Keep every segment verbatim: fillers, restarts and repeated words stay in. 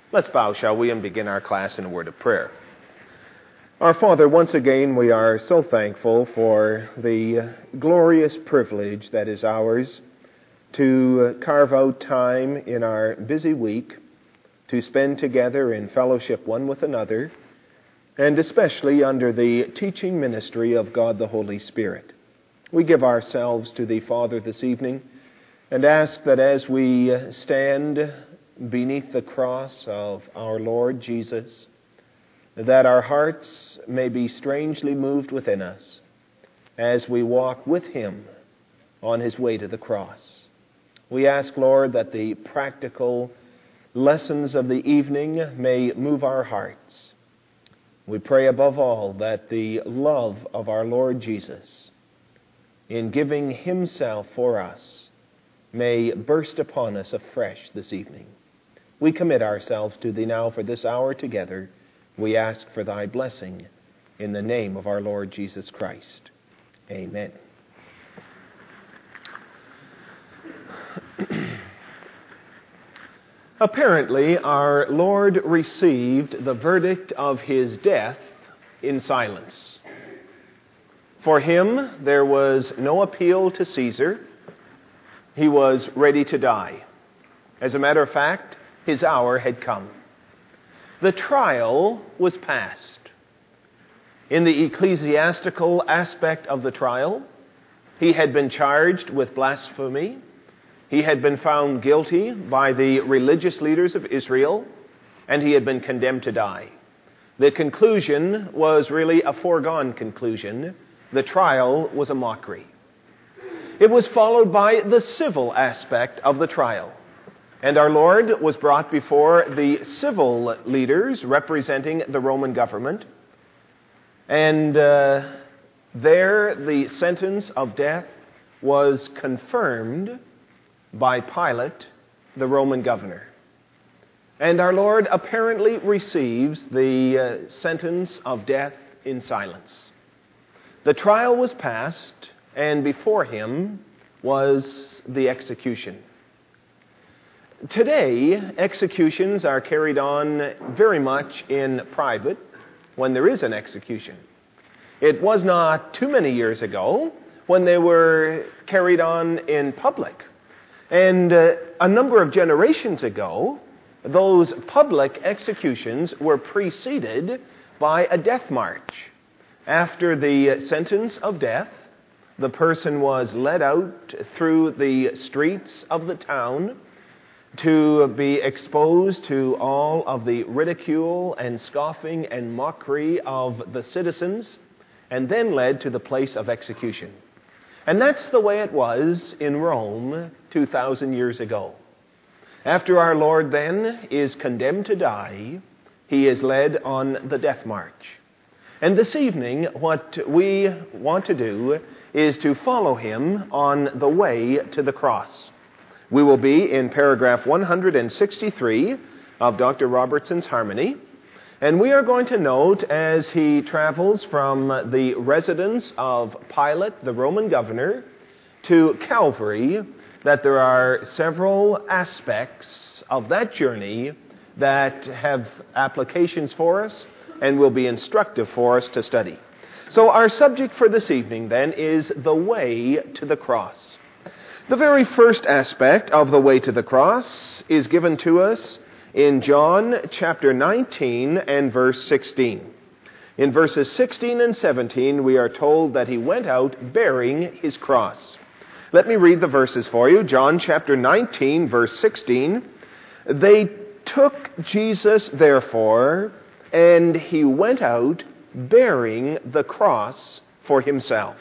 Let's bow, shall we, and begin our class in a word of prayer. Our Father, once again we are so thankful for the glorious privilege that is ours to carve out time in our busy week to spend together in fellowship one with another, and especially under the teaching ministry of God the Holy Spirit. We give ourselves to Thee, Father, this evening, and ask that as we stand beneath the cross of our Lord Jesus, that our hearts may be strangely moved within us as we walk with Him on His way to the cross. We ask, Lord, that the practical lessons of the evening may move our hearts. We pray above all that the love of our Lord Jesus, in giving Himself for us, may burst upon us afresh this evening. We commit ourselves to Thee now for this hour together. We ask for Thy blessing in the name of our Lord Jesus Christ. Amen. Apparently, our Lord received the verdict of His death in silence. For Him, there was no appeal to Caesar. He was ready to die. As a matter of fact, His hour had come. The trial was past. In the ecclesiastical aspect of the trial, He had been charged with blasphemy. He had been found guilty by the religious leaders of Israel, and he had been condemned to die. The conclusion was really a foregone conclusion. The trial was a mockery. It was followed by the civil aspect of the trial. And our Lord was brought before the civil leaders representing the Roman government. And uh, there the sentence of death was confirmed by Pilate, the Roman governor. And our Lord apparently receives the uh, sentence of death in silence. The trial was passed, and before Him was the execution. Today, executions are carried on very much in private when there is an execution. It was not too many years ago when they were carried on in public. And uh, a number of generations ago, those public executions were preceded by a death march. After the sentence of death, the person was led out through the streets of the town to be exposed to all of the ridicule and scoffing and mockery of the citizens, and then led to the place of execution. And that's the way it was in Rome two thousand years ago. After our Lord then is condemned to die, He is led on the death march. And this evening, what we want to do is to follow Him on the way to the cross. We will be in paragraph one hundred sixty-three of Doctor Robertson's Harmony, and we are going to note as he travels from the residence of Pilate, the Roman governor, to Calvary, that there are several aspects of that journey that have applications for us and will be instructive for us to study. So our subject for this evening then is the way to the cross. The very first aspect of the way to the cross is given to us in John chapter nineteen and verse sixteen. In verses sixteen and seventeen, we are told that He went out bearing His cross. Let me read the verses for you. John chapter nineteen, verse sixteen. They took Jesus, therefore, and He went out bearing the cross for Himself.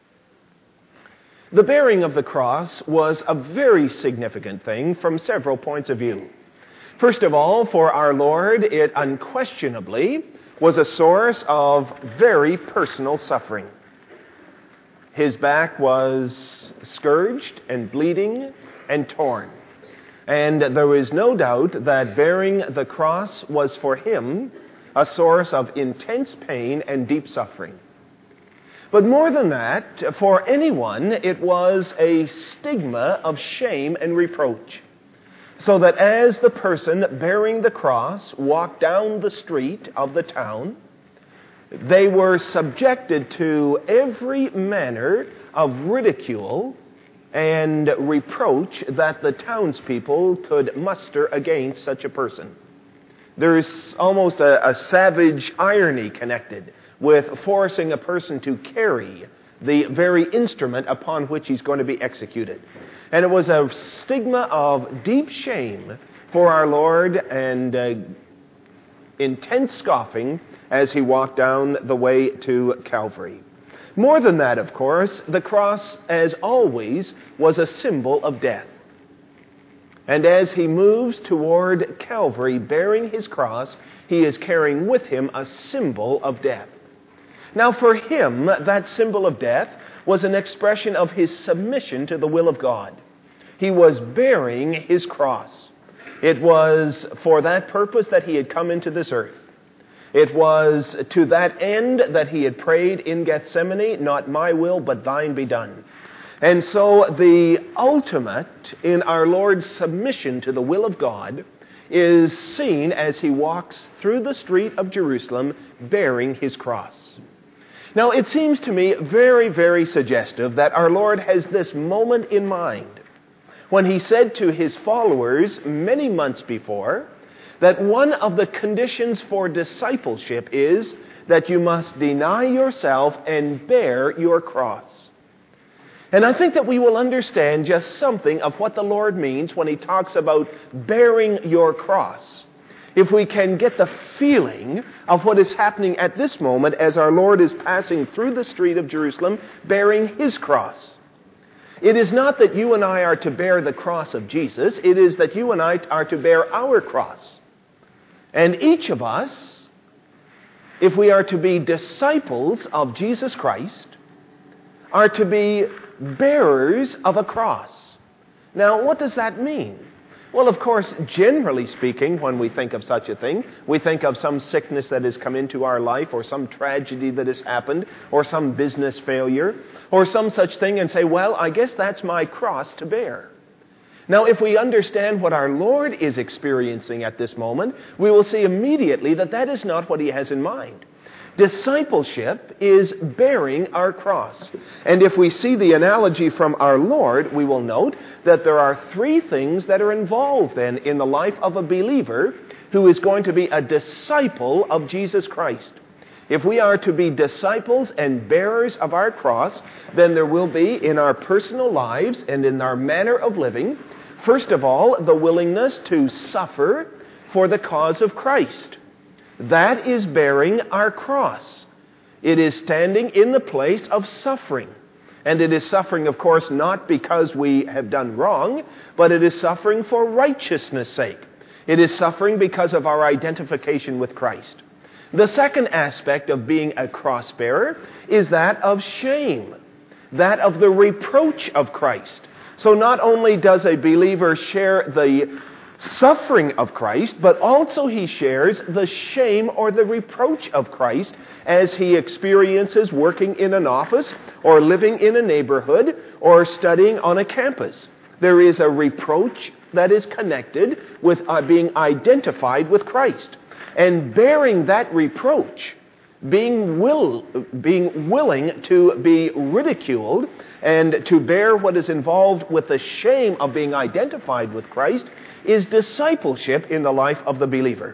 The bearing of the cross was a very significant thing from several points of view. First of all, for our Lord, it unquestionably was a source of very personal suffering. His back was scourged and bleeding and torn. And there was no doubt that bearing the cross was for Him a source of intense pain and deep suffering. But more than that, for anyone, it was a stigma of shame and reproach. So that as the person bearing the cross walked down the street of the town, they were subjected to every manner of ridicule and reproach that the townspeople could muster against such a person. There's almost a, a savage irony connected with forcing a person to carry the very instrument upon which he's going to be executed. And it was a stigma of deep shame for our Lord and uh, intense scoffing as he walked down the way to Calvary. More than that, of course, the cross, as always, was a symbol of death. And as he moves toward Calvary bearing his cross, he is carrying with him a symbol of death. Now, for him, that symbol of death was an expression of his submission to the will of God. He was bearing his cross. It was for that purpose that he had come into this earth. It was to that end that he had prayed in Gethsemane, not my will, but thine be done. And so the ultimate in our Lord's submission to the will of God is seen as he walks through the street of Jerusalem bearing his cross. Now, it seems to me very, very suggestive that our Lord has this moment in mind when he said to his followers many months before that one of the conditions for discipleship is that you must deny yourself and bear your cross. And I think that we will understand just something of what the Lord means when he talks about bearing your cross, if we can get the feeling of what is happening at this moment as our Lord is passing through the street of Jerusalem bearing his cross. It is not that you and I are to bear the cross of Jesus. It is that you and I are to bear our cross. And each of us, if we are to be disciples of Jesus Christ, are to be bearers of a cross. Now, what does that mean? Well, of course, generally speaking, when we think of such a thing, we think of some sickness that has come into our life, or some tragedy that has happened, or some business failure, or some such thing, and say, well, I guess that's my cross to bear. Now, if we understand what our Lord is experiencing at this moment, we will see immediately that that is not what he has in mind. Discipleship is bearing our cross. And if we see the analogy from our Lord, we will note that there are three things that are involved then in the life of a believer who is going to be a disciple of Jesus Christ. If we are to be disciples and bearers of our cross, then there will be in our personal lives and in our manner of living, first of all, the willingness to suffer for the cause of Christ. That is bearing our cross. It is standing in the place of suffering. And it is suffering, of course, not because we have done wrong, but it is suffering for righteousness' sake. It is suffering because of our identification with Christ. The second aspect of being a cross bearer is that of shame, that of the reproach of Christ. So not only does a believer share the suffering of Christ, but also he shares the shame or the reproach of Christ as he experiences working in an office or living in a neighborhood or studying on a campus. There is a reproach that is connected with uh, being identified with Christ. And bearing that reproach, being will, being willing to be ridiculed and to bear what is involved with the shame of being identified with Christ is discipleship in the life of the believer.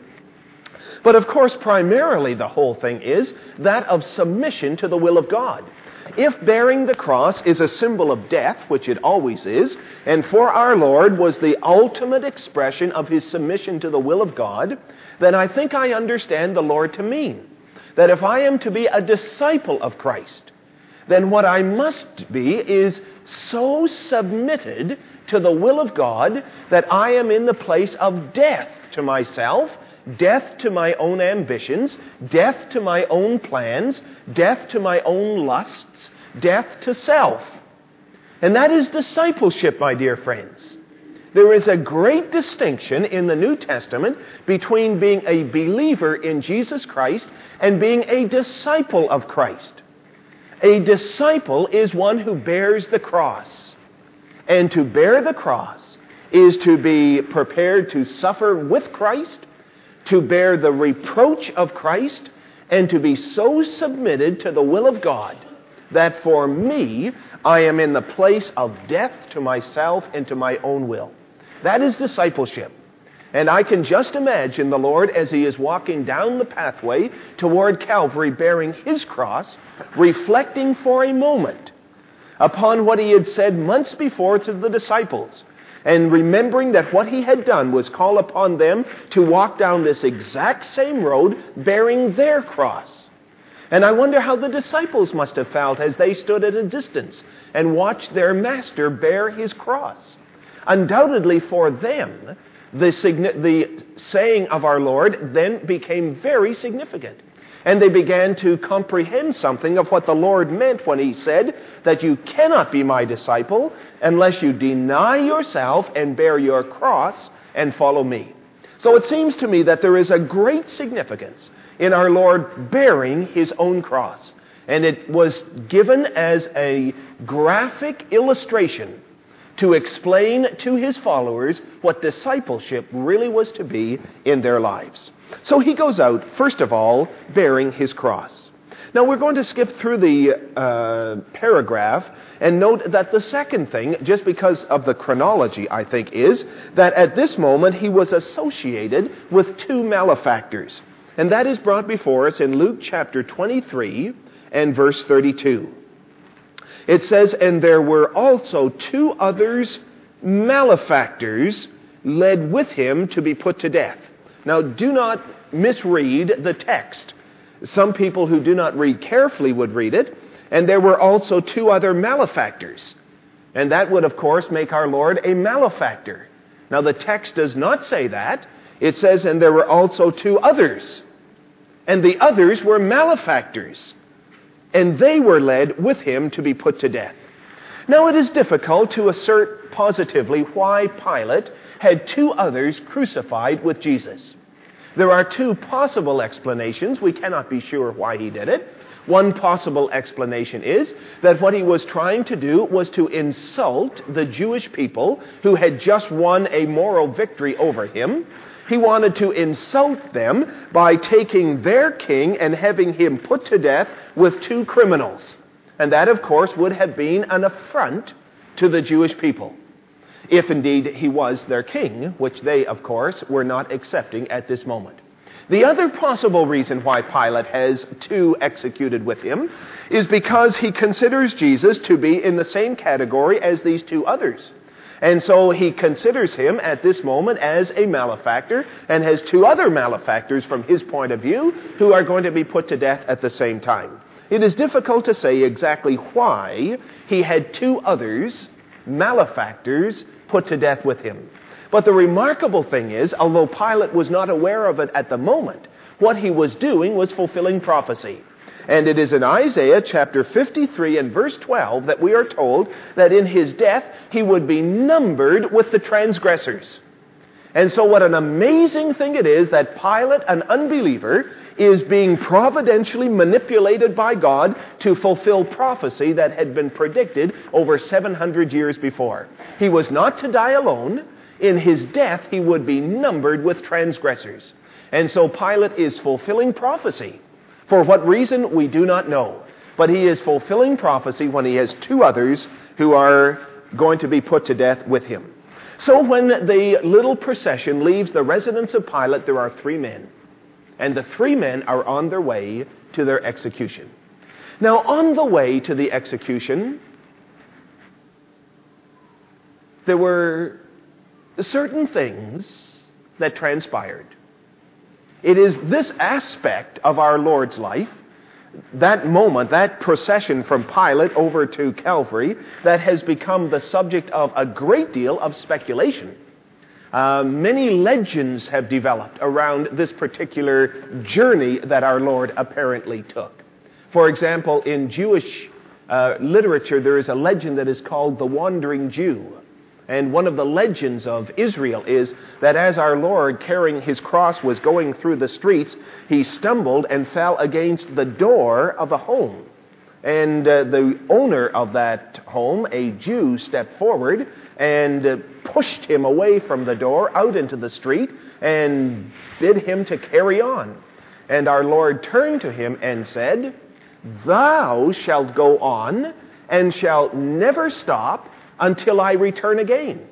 But of course, primarily the whole thing is that of submission to the will of God. If bearing the cross is a symbol of death, which it always is, and for our Lord was the ultimate expression of his submission to the will of God, then I think I understand the Lord to mean that if I am to be a disciple of Christ, then what I must be is so submitted to the will of God that I am in the place of death to myself, death to my own ambitions, death to my own plans, death to my own lusts, death to self. And that is discipleship, my dear friends. There is a great distinction in the New Testament between being a believer in Jesus Christ and being a disciple of Christ. A disciple is one who bears the cross. And to bear the cross is to be prepared to suffer with Christ, to bear the reproach of Christ, and to be so submitted to the will of God that for me, I am in the place of death to myself and to my own will. That is discipleship. And I can just imagine the Lord as he is walking down the pathway toward Calvary bearing his cross, reflecting for a moment upon what he had said months before to the disciples, and remembering that what he had done was call upon them to walk down this exact same road bearing their cross. And I wonder how the disciples must have felt as they stood at a distance and watched their master bear his cross. Undoubtedly for them, the, the saying of our Lord then became very significant. And they began to comprehend something of what the Lord meant when he said that you cannot be my disciple unless you deny yourself and bear your cross and follow me. So it seems to me that there is a great significance in our Lord bearing his own cross. And it was given as a graphic illustration to explain to his followers what discipleship really was to be in their lives. So he goes out, first of all, bearing his cross. Now we're going to skip through the uh, paragraph and note that the second thing, just because of the chronology, I think, is that at this moment he was associated with two malefactors. And that is brought before us in Luke chapter twenty-three and verse thirty-two. It says, and there were also two others malefactors led with him to be put to death. Now, do not misread the text. Some people who do not read carefully would read it. And there were also two other malefactors. And that would, of course, make our Lord a malefactor. Now, the text does not say that. It says, and there were also two others. And the others were malefactors. And they were led with him to be put to death. Now, it is difficult to assert positively why Pilate had two others crucified with Jesus. There are two possible explanations. We cannot be sure why he did it. One possible explanation is that what he was trying to do was to insult the Jewish people who had just won a moral victory over him. He wanted to insult them by taking their king and having him put to death with two criminals. And that, of course, would have been an affront to the Jewish people, if indeed he was their king, which they, of course, were not accepting at this moment. The other possible reason why Pilate has two executed with him is because he considers Jesus to be in the same category as these two others. And so he considers him at this moment as a malefactor and has two other malefactors from his point of view who are going to be put to death at the same time. It is difficult to say exactly why he had two others, malefactors, put to death with him. But the remarkable thing is, although Pilate was not aware of it at the moment, what he was doing was fulfilling prophecy. And it is in Isaiah chapter fifty-three and verse twelve that we are told that in his death he would be numbered with the transgressors. And so what an amazing thing it is that Pilate, an unbeliever, is being providentially manipulated by God to fulfill prophecy that had been predicted over seven hundred years before. He was not to die alone. In his death, he would be numbered with transgressors. And so Pilate is fulfilling prophecy. For what reason, we do not know. But he is fulfilling prophecy when he has two others who are going to be put to death with him. So when the little procession leaves the residence of Pilate, there are three men. And the three men are on their way to their execution. Now, on the way to the execution, there were certain things that transpired. It is this aspect of our Lord's life, that moment, that procession from Pilate over to Calvary, that has become the subject of a great deal of speculation. Uh, many legends have developed around this particular journey that our Lord apparently took. For example, in Jewish uh, literature, there is a legend that is called the Wandering Jew. And one of the legends of Israel is that as our Lord, carrying his cross, was going through the streets, he stumbled and fell against the door of a home. And uh, the owner of that home, a Jew, stepped forward and uh, pushed him away from the door out into the street and bid him to carry on. And our Lord turned to him and said, "Thou shalt go on and shalt never stop until I return again."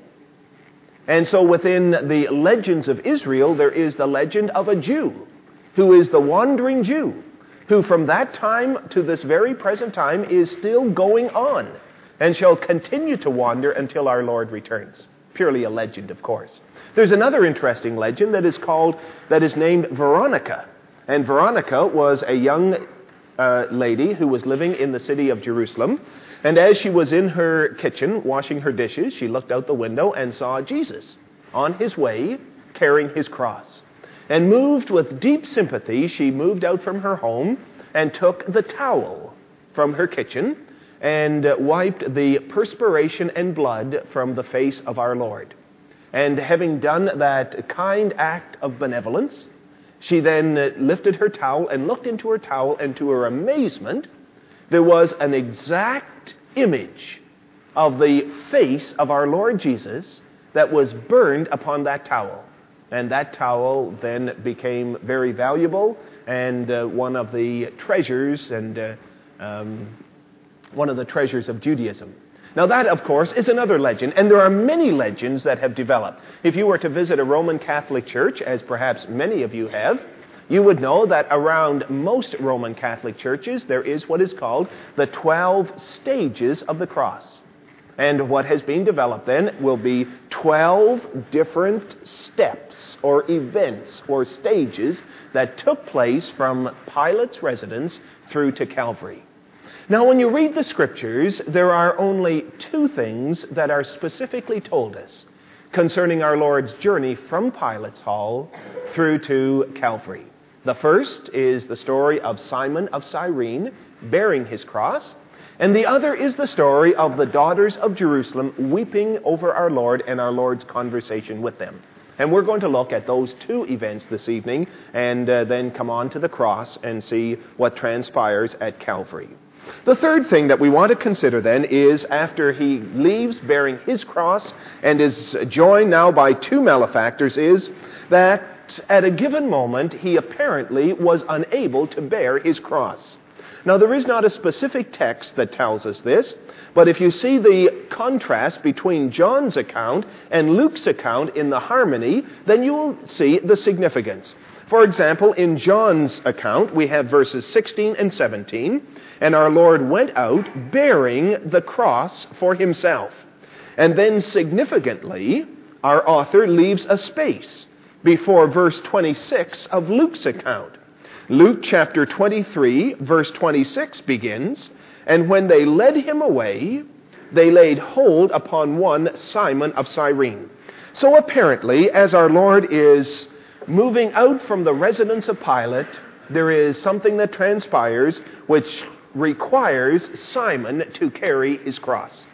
And so within the legends of Israel, there is the legend of a Jew who is the wandering Jew, who from that time to this very present time is still going on and shall continue to wander until our Lord returns. Purely a legend, of course. There's another interesting legend that is called, that is named Veronica. And Veronica was a young uh, lady who was living in the city of Jerusalem. And as she was in her kitchen washing her dishes, she looked out the window and saw Jesus on his way carrying his cross. And moved with deep sympathy, she moved out from her home and took the towel from her kitchen and wiped the perspiration and blood from the face of our Lord. And having done that kind act of benevolence, she then lifted her towel and looked into her towel, and to her amazement, there was an exact image of the face of our Lord Jesus that was burned upon that towel. And that towel then became very valuable and uh, one of the treasures and uh, um, one of the treasures of Judaism. Now that, of course, is another legend, and there are many legends that have developed. If you were to visit a Roman Catholic church, as perhaps many of you have, you would know that around most Roman Catholic churches there is what is called the twelve stages of the cross. And what has been developed then will be twelve different steps or events or stages that took place from Pilate's residence through to Calvary. Now, when you read the Scriptures, there are only two things that are specifically told us concerning our Lord's journey from Pilate's hall through to Calvary. The first is the story of Simon of Cyrene bearing his cross, and the other is the story of the daughters of Jerusalem weeping over our Lord and our Lord's conversation with them. And we're going to look at those two events this evening and uh, then come on to the cross and see what transpires at Calvary. The third thing that we want to consider then is after he leaves bearing his cross and is joined now by two malefactors is that at a given moment he apparently was unable to bear his cross. Now, there is not a specific text that tells us this, but if you see the contrast between John's account and Luke's account in the harmony, then you will see the significance. For example, in John's account, we have verses sixteen and seventeen, and our Lord went out bearing the cross for himself. And then significantly, our author leaves a space before verse twenty-six of Luke's account. Luke chapter twenty-three, verse twenty-six begins, "And when they led him away, they laid hold upon one Simon of Cyrene." So apparently, as our Lord is moving out from the residence of Pilate, there is something that transpires which requires Simon to carry his cross.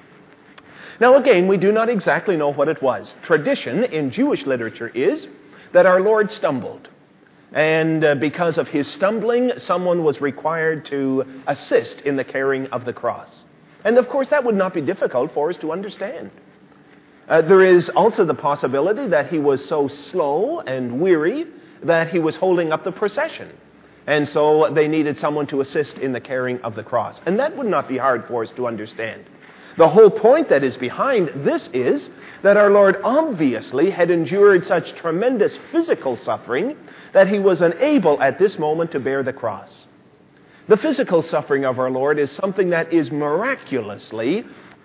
Now again, we do not exactly know what it was. Tradition in Jewish literature is that our Lord stumbled. And uh, because of his stumbling, someone was required to assist in the carrying of the cross. And of course, that would not be difficult for us to understand. Uh, there is also the possibility that he was so slow and weary that he was holding up the procession. And so they needed someone to assist in the carrying of the cross. And that would not be hard for us to understand. The whole point that is behind this is that our Lord obviously had endured such tremendous physical suffering that he was unable at this moment to bear the cross. The physical suffering of our Lord is something that is miraculously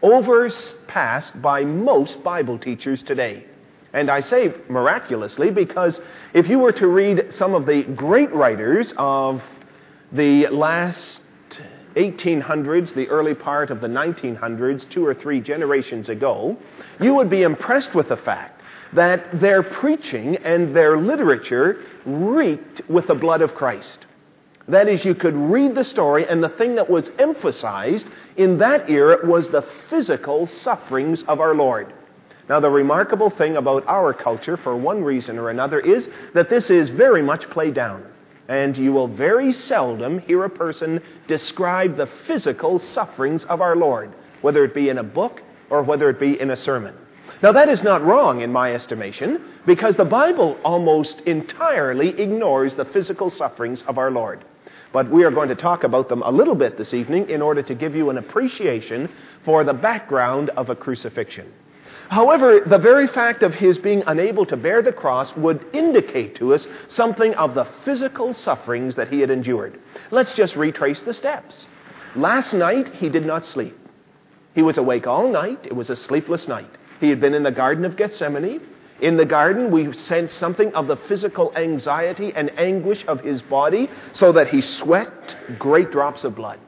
overpassed by most Bible teachers today. And I say miraculously because if you were to read some of the great writers of the last eighteen hundreds, the early part of the nineteen hundreds, two or three generations ago, you would be impressed with the fact that their preaching and their literature reeked with the blood of Christ. That is, you could read the story, and the thing that was emphasized in that era was the physical sufferings of our Lord. Now, the remarkable thing about our culture, for one reason or another, is that this is very much played down. And you will very seldom hear a person describe the physical sufferings of our Lord, whether it be in a book or whether it be in a sermon. Now, that is not wrong in my estimation, because the Bible almost entirely ignores the physical sufferings of our Lord. But we are going to talk about them a little bit this evening in order to give you an appreciation for the background of a crucifixion. However, the very fact of his being unable to bear the cross would indicate to us something of the physical sufferings that he had endured. Let's just retrace the steps. Last night, he did not sleep. He was awake all night. It was a sleepless night. He had been in the Garden of Gethsemane. In the garden, we sense something of the physical anxiety and anguish of his body, so that he sweat great drops of blood.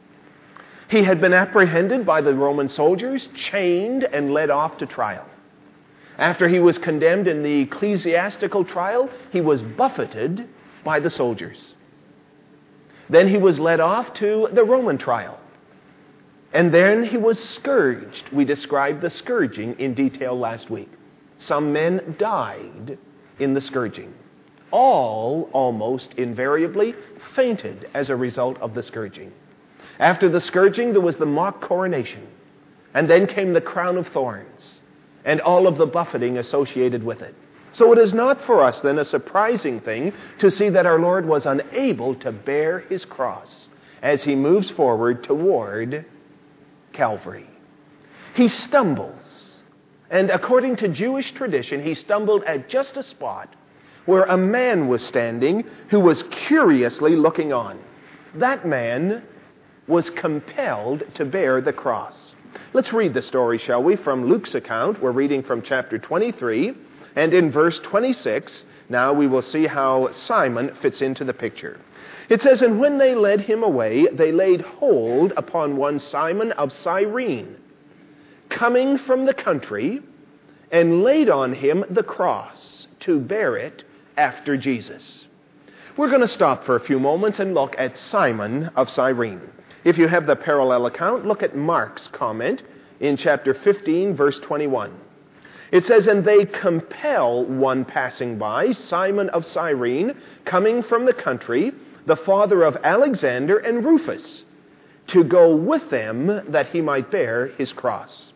He had been apprehended by the Roman soldiers, chained, and led off to trial. After he was condemned in the ecclesiastical trial, he was buffeted by the soldiers. Then he was led off to the Roman trial. And then he was scourged. We described the scourging in detail last week. Some men died in the scourging. All, almost invariably, fainted as a result of the scourging. After the scourging, there was the mock coronation. And then came the crown of thorns and all of the buffeting associated with it. So it is not for us, then, a surprising thing to see that our Lord was unable to bear his cross as he moves forward toward Calvary. He stumbles, and according to Jewish tradition, he stumbled at just a spot where a man was standing who was curiously looking on. That man was compelled to bear the cross. Let's read the story, shall we, from Luke's account. We're reading from chapter twenty-three, and in verse twenty-six, now we will see how Simon fits into the picture. It says, "And when they led him away, they laid hold upon one Simon of Cyrene, coming from the country, and laid on him the cross to bear it after Jesus." We're going to stop for a few moments and look at Simon of Cyrene. If you have the parallel account, look at Mark's comment in chapter fifteen, verse twenty-one. It says, "And they compel one passing by, Simon of Cyrene, coming from the country, the father of Alexander and Rufus, to go with them that he might bear his cross."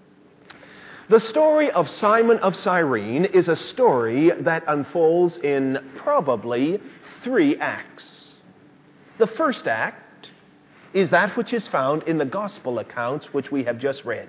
The story of Simon of Cyrene is a story that unfolds in probably three acts. The first act is that which is found in the gospel accounts which we have just read.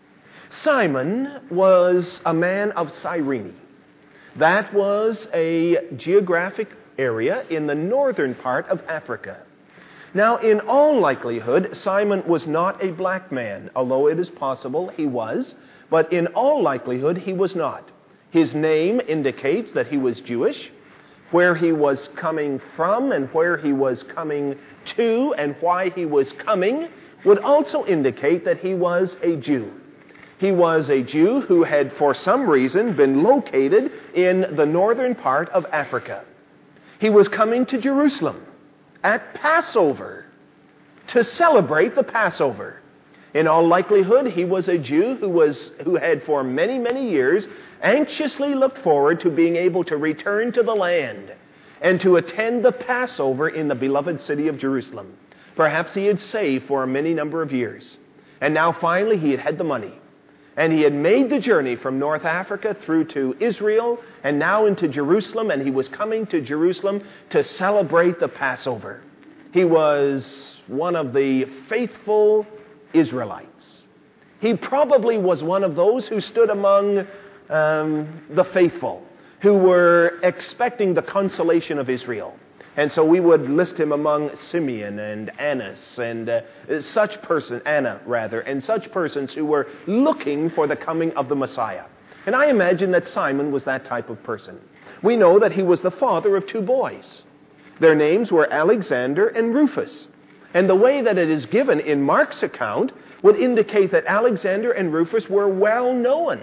Simon was a man of Cyrene. That was a geographic area in the northern part of Africa. Now, in all likelihood, Simon was not a black man, although it is possible he was, but in all likelihood, he was not. His name indicates that he was Jewish. Where he was coming from and where he was coming to and why he was coming would also indicate that he was a Jew. He was a Jew who had, for some reason, been located in the northern part of Africa. He was coming to Jerusalem at Passover to celebrate the Passover. In all likelihood, he was a Jew who was who had for many, many years anxiously looked forward to being able to return to the land and to attend the Passover in the beloved city of Jerusalem. Perhaps he had saved for a many number of years. And now finally he had had the money. And he had made the journey from North Africa through to Israel and now into Jerusalem, and he was coming to Jerusalem to celebrate the Passover. He was one of the faithful Israelites. He probably was one of those who stood among um, the faithful, who were expecting the consolation of Israel. And so we would list him among Simeon and Annas and uh, such person, Anna rather, and such persons who were looking for the coming of the Messiah. And I imagine that Simon was that type of person. We know that he was the father of two boys. Their names were Alexander and Rufus. And the way that it is given in Mark's account would indicate that Alexander and Rufus were well known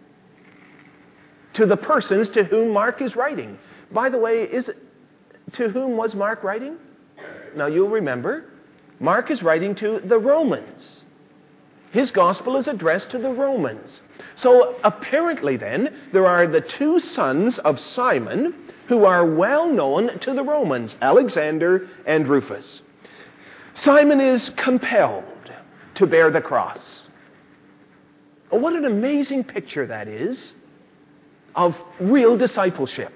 to the persons to whom Mark is writing. By the way, is it, to whom was Mark writing? Now you'll remember, Mark is writing to the Romans. His gospel is addressed to the Romans. So apparently then, there are the two sons of Simon who are well known to the Romans, Alexander and Rufus. Simon is compelled to bear the cross. What an amazing picture that is of real discipleship.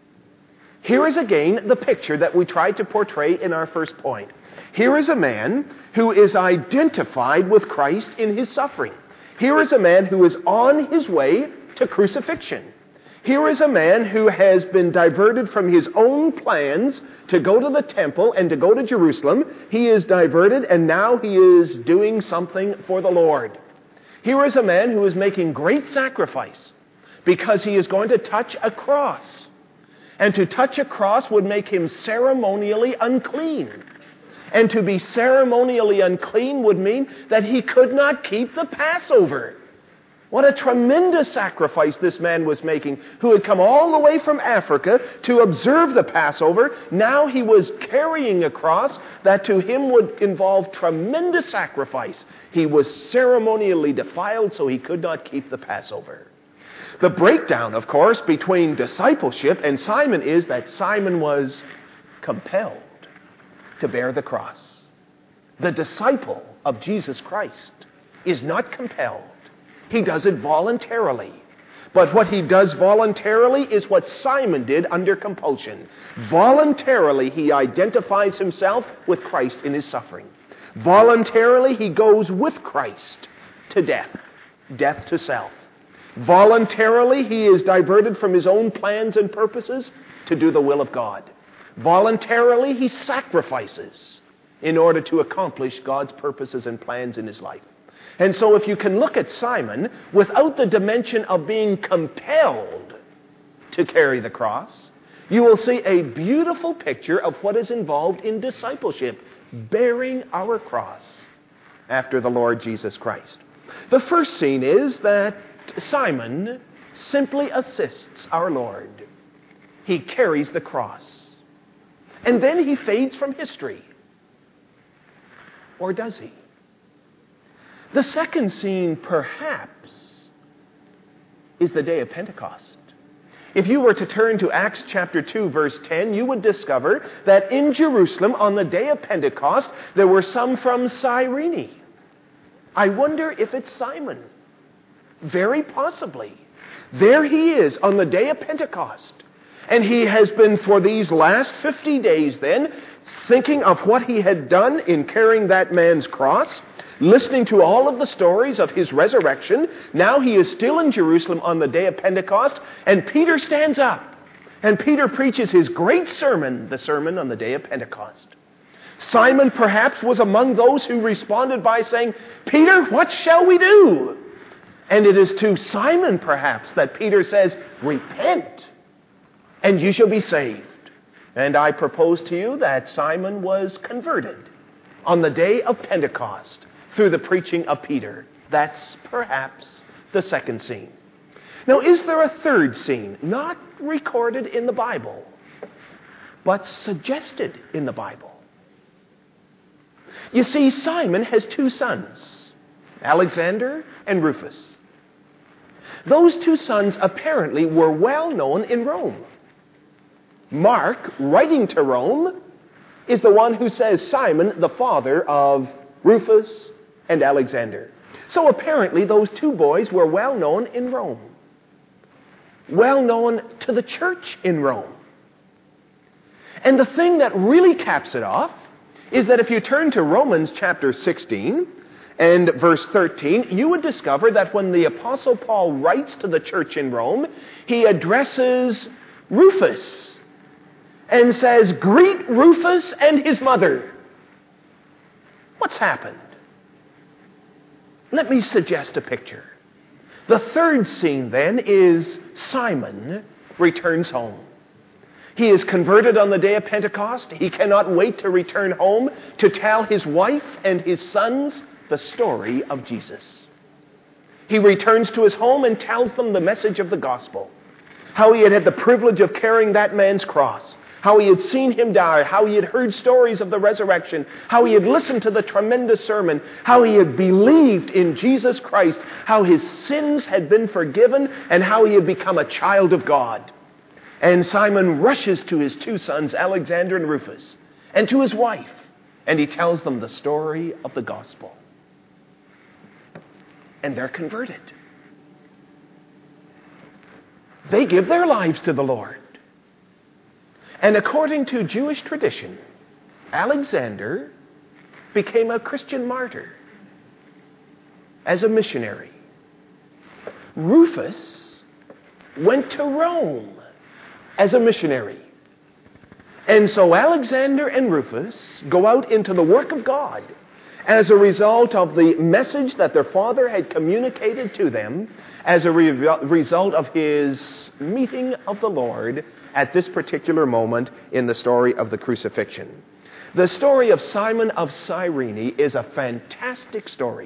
Here is again the picture that we tried to portray in our first point. Here is a man who is identified with Christ in his suffering. Here is a man who is on his way to crucifixion. Here is a man who has been diverted from his own plans to go to the temple and to go to Jerusalem. He is diverted, and now he is doing something for the Lord. Here is a man who is making great sacrifice because he is going to touch a cross. And to touch a cross would make him ceremonially unclean. And to be ceremonially unclean would mean that he could not keep the Passover. What a tremendous sacrifice this man was making, who had come all the way from Africa to observe the Passover. Now he was carrying a cross that to him would involve tremendous sacrifice. He was ceremonially defiled, so he could not keep the Passover. The breakdown, of course, between discipleship and Simon is that Simon was compelled to bear the cross. The disciple of Jesus Christ is not compelled. He does it voluntarily. But what he does voluntarily is what Simon did under compulsion. Voluntarily, he identifies himself with Christ in his suffering. Voluntarily, he goes with Christ to death, death to self. Voluntarily, he is diverted from his own plans and purposes to do the will of God. Voluntarily, he sacrifices in order to accomplish God's purposes and plans in his life. And so if you can look at Simon without the dimension of being compelled to carry the cross, you will see a beautiful picture of what is involved in discipleship, bearing our cross after the Lord Jesus Christ. The first scene is that Simon simply assists our Lord. He carries the cross. And then he fades from history. Or does he? The second scene, perhaps, is the day of Pentecost. If you were to turn to Acts chapter two, verse ten, you would discover that in Jerusalem on the day of Pentecost, there were some from Cyrene. I wonder if it's Simon. Very possibly. There he is on the day of Pentecost. And he has been for these last fifty days then thinking of what he had done in carrying that man's cross, listening to all of the stories of his resurrection. Now he is still in Jerusalem on the day of Pentecost, and Peter stands up. And Peter preaches his great sermon, the sermon on the day of Pentecost. Simon perhaps was among those who responded by saying, "Peter, what shall we do?" And it is to Simon perhaps that Peter says, "Repent, and you shall be saved." And I propose to you that Simon was converted on the day of Pentecost through the preaching of Peter. That's perhaps the second scene. Now, is there a third scene, not recorded in the Bible, but suggested in the Bible? You see, Simon has two sons, Alexander and Rufus. Those two sons apparently were well known in Rome. Mark, writing to Rome, is the one who says Simon, the father of Rufus and Alexander. So apparently those two boys were well known in Rome. Well known to the church in Rome. And the thing that really caps it off is that if you turn to Romans chapter sixteen and verse thirteen, you would discover that when the Apostle Paul writes to the church in Rome, he addresses Rufus and says, "Greet Rufus and his mother." What's happened? Let me suggest a picture. The third scene then is Simon returns home. He is converted on the day of Pentecost. He cannot wait to return home to tell his wife and his sons the story of Jesus. He returns to his home and tells them the message of the gospel. How he had had the privilege of carrying that man's cross. how he had seen him die, how he had heard stories of the resurrection, how he had listened to the tremendous sermon, how he had believed in Jesus Christ, how his sins had been forgiven, and how he had become a child of God. And Simon rushes to his two sons, Alexander and Rufus, and to his wife, and he tells them the story of the gospel. And they're converted. They give their lives to the Lord. And according to Jewish tradition, Alexander became a Christian martyr as a missionary. Rufus went to Rome as a missionary. And so Alexander and Rufus go out into the work of God as a result of the message that their father had communicated to them, as a re- result of his meeting of the Lord at this particular moment in the story of the crucifixion. The story of Simon of Cyrene is a fantastic story.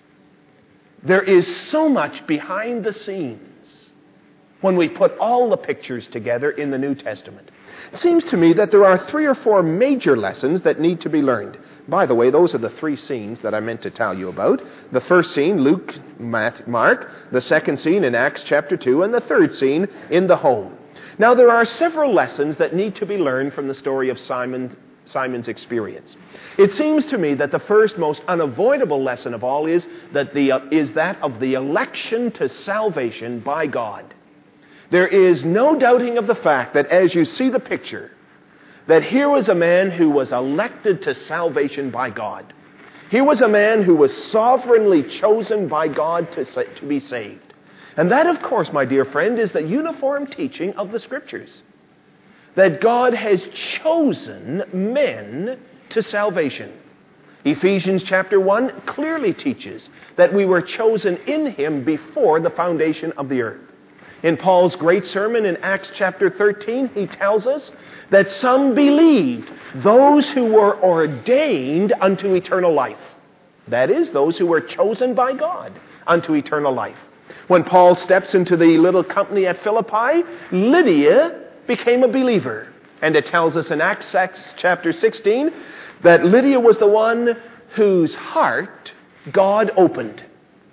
There is so much behind the scenes when we put all the pictures together in the New Testament. It seems to me that there are three or four major lessons that need to be learned. By the way, those are the three scenes that I meant to tell you about. The first scene, Luke, Mark. The second scene in Acts chapter two. And the third scene in the home. Now, there are several lessons that need to be learned from the story of Simon, Simon's experience. It seems to me that the first, most unavoidable lesson of all is that, the, uh, is that of the election to salvation by God. There is no doubting of the fact that as you see the picture, that here was a man who was elected to salvation by God. Here was a man who was sovereignly chosen by God to, to be saved. And that, of course, my dear friend, is the uniform teaching of the Scriptures. That God has chosen men to salvation. Ephesians chapter one clearly teaches that we were chosen in Him before the foundation of the earth. In Paul's great sermon in Acts chapter thirteen, he tells us that some believed, those who were ordained unto eternal life. That is, those who were chosen by God unto eternal life. When Paul steps into the little company at Philippi, Lydia became a believer. And it tells us in Acts chapter sixteen that Lydia was the one whose heart God opened.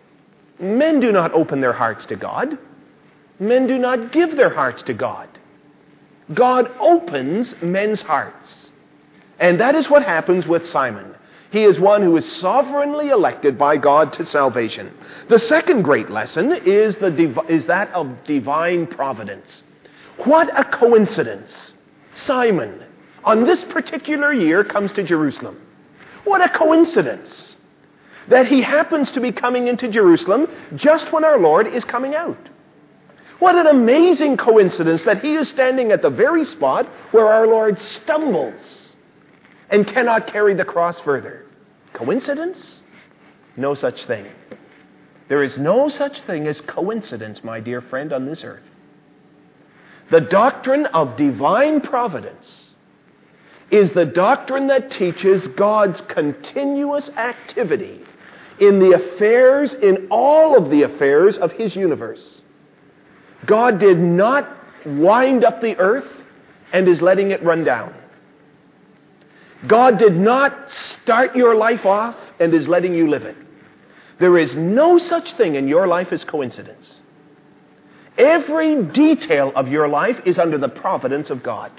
Men do not open their hearts to God. Men do not give their hearts to God. God opens men's hearts. And that is what happens with Simon. He is one who is sovereignly elected by God to salvation. The second great lesson is, the div- is that of divine providence. What a coincidence. Simon, on this particular year, comes to Jerusalem. What a coincidence that he happens to be coming into Jerusalem just when our Lord is coming out. What an amazing coincidence that he is standing at the very spot where our Lord stumbles and cannot carry the cross further. Coincidence? No such thing. There is no such thing as coincidence, my dear friend, on this earth. The doctrine of divine providence is the doctrine that teaches God's continuous activity in the affairs, in all of the affairs of His universe. God did not wind up the earth and is letting it run down. God did not start your life off and is letting you live it. There is no such thing in your life as coincidence. Every detail of your life is under the providence of God.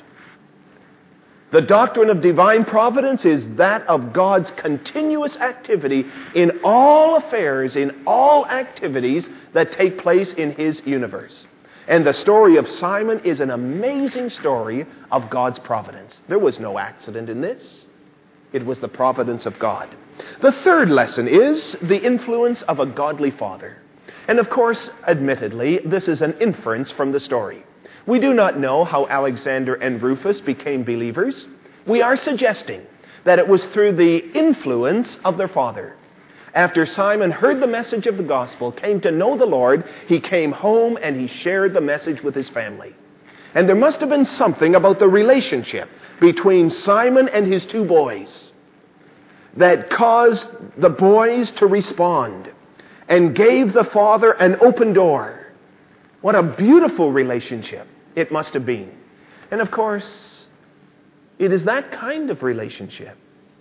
The doctrine of divine providence is that of God's continuous activity in all affairs, in all activities that take place in His universe. And the story of Simon is an amazing story of God's providence. There was no accident in this. It was the providence of God. The third lesson is the influence of a godly father. And of course, admittedly, this is an inference from the story. We do not know how Alexander and Rufus became believers. We are suggesting that it was through the influence of their father. After Simon heard the message of the gospel, came to know the Lord, he came home and he shared the message with his family. And there must have been something about the relationship between Simon and his two boys that caused the boys to respond and gave the father an open door. What a beautiful relationship it must have been. And of course, It is that kind of relationship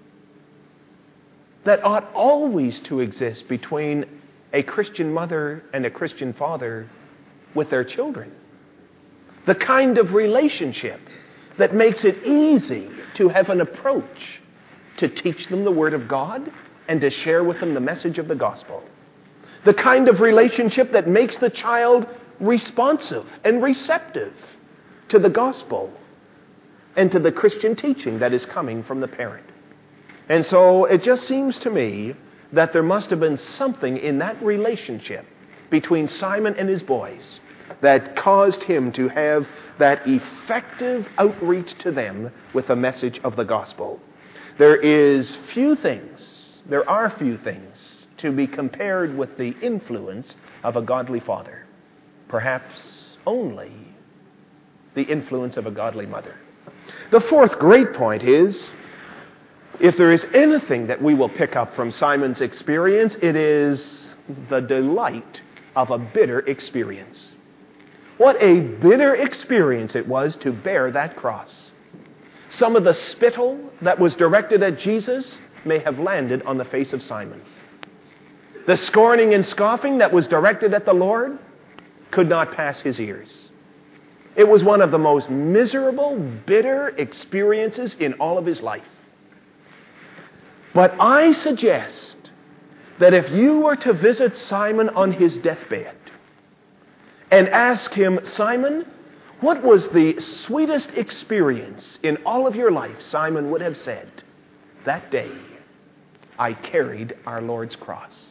that ought always to exist between a Christian mother and a Christian father with their children. The kind of relationship that makes it easy to have an approach to teach them the Word of God and to share with them the message of the gospel. The kind of relationship that makes the child responsive and receptive to the gospel and to the Christian teaching that is coming from the parent. And so it just seems to me that there must have been something in that relationship between Simon and his boys that caused him to have that effective outreach to them with the message of the gospel. There is few things, there are few things to be compared with the influence of a godly father. Perhaps only the influence of a godly mother. The fourth great point is, if there is anything that we will pick up from Simon's experience, it is the delight of a bitter experience. What a bitter experience it was to bear that cross. Some of the spittle that was directed at Jesus may have landed on the face of Simon. The scorning and scoffing that was directed at the Lord could not pass his ears. It was one of the most miserable, bitter experiences in all of his life. But I suggest that if you were to visit Simon on his deathbed and ask him, Simon, what was the sweetest experience in all of your life? Simon would have said, that day I carried our Lord's cross.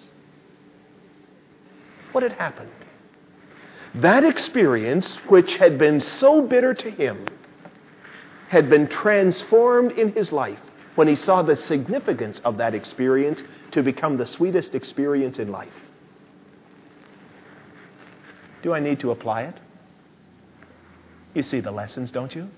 What had happened? That experience, which had been so bitter to him, had been transformed in his life when he saw the significance of that experience to become the sweetest experience in life. Do I need to apply it? You see the lessons, don't you?